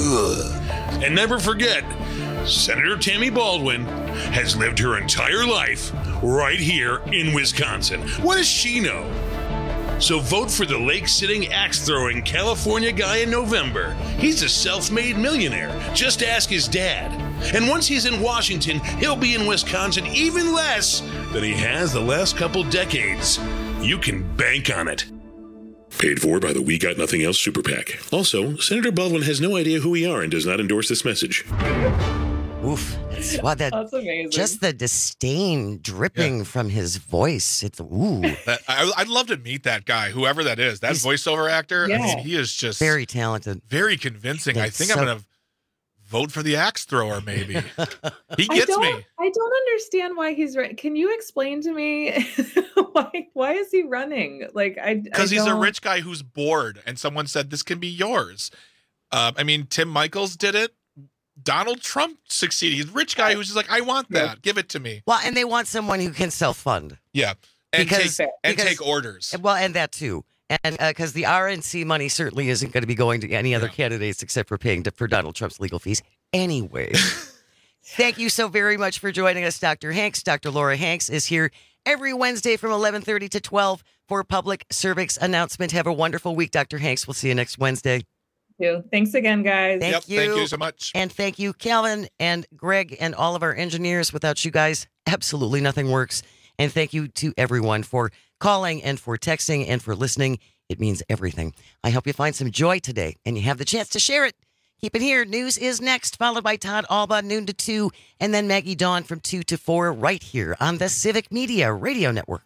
And never forget, Senator Tammy Baldwin has lived her entire life right here in Wisconsin. What does she know? So vote for the lake-sitting, axe-throwing California guy in November. He's a self-made millionaire. Just ask his dad. And once he's in Washington, he'll be in Wisconsin even less than he has the last couple decades. You can bank on it. Paid for by the We Got Nothing Else Super PAC. Also, Senator Baldwin has no idea who we are and does not endorse this message.
Oof. Wow, that,
That's amazing.
just the disdain dripping
Yeah.
from his voice. It's ooh,
That, I, I'd love to meet that guy, whoever that is. That
He's-
voiceover actor. I
Yeah.
mean, he is just
very talented.
very convincing. I
It's
think
so-
I'm going to vote for the axe thrower, maybe. He
I
gets
don't,
me.
I don't understand why he's running. Can you explain to me why why is he running? Like I
Because
I
he's a
don't-
rich guy who's bored, and someone said, this can be yours. Uh, I mean, Tim Michaels did it. Donald Trump succeeded. He's a rich guy who's just like, I want that.
Yeah.
Give it to me.
Well, and they want someone who can self-fund.
Yeah. And,
Because-
take, and
because-
take orders.
Well, and that too. And because the R N C money certainly isn't going to be going to any other
Yeah.
candidates except for paying to, for Donald Trump's legal fees anyway. Thank you so very much for joining us, Doctor Hanks. Doctor Laura Hanks is here every Wednesday from eleven thirty to twelve for public cervix announcement. Have a wonderful week, Doctor Hanks. We'll see you next Wednesday.
you. Thanks again, guys.
Thank
yep.
you.
Thank you so much.
And thank you, Calvin and Greg and all of our engineers. Without you guys, absolutely nothing works. And thank you to everyone for calling and for texting and for listening. It means everything. I hope you find some joy today and you have the chance to share it. Keep it here. News is next, followed by Todd Alba, noon to two, and then Maggie Dawn from two to four right here on the Civic Media Radio Network.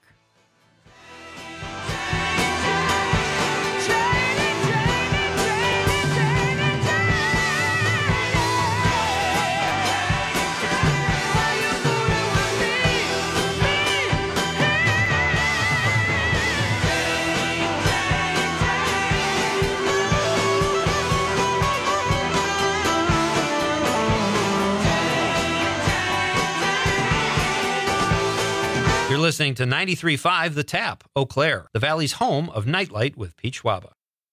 You're listening to ninety-three point five The Tap, Eau Claire, the Valley's home of Nightlight with Pete Schwaba.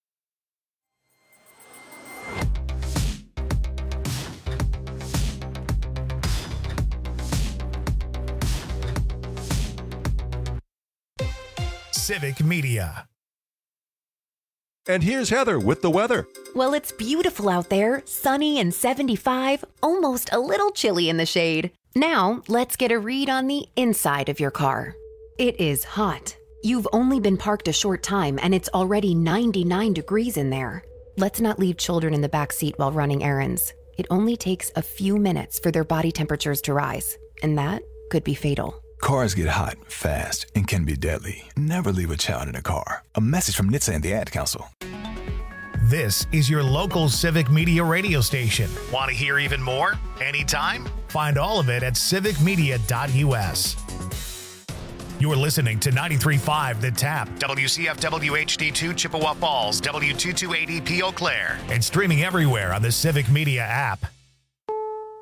Civic Media.
And here's Heather with the weather.
Well, it's beautiful out there, sunny and seventy-five, almost a little chilly in the shade. Now, let's get a read on the inside of your car. It is hot. You've only been parked a short time and it's already ninety-nine degrees in there. Let's not leave children in the back seat while running errands. It only takes a few minutes for their body temperatures to rise, and that could be fatal.
Cars get hot, fast, and can be deadly. Never leave a child in a car. A message from N H T S A and the Ad Council.
This is your local Civic Media radio station. Want to hear even more? Anytime? Find all of it at civic media dot u s. You're listening to ninety-three point five The Tap, W C F W H D two Chippewa Falls, W two two eight zero P Eau Claire, and streaming everywhere on the Civic Media app.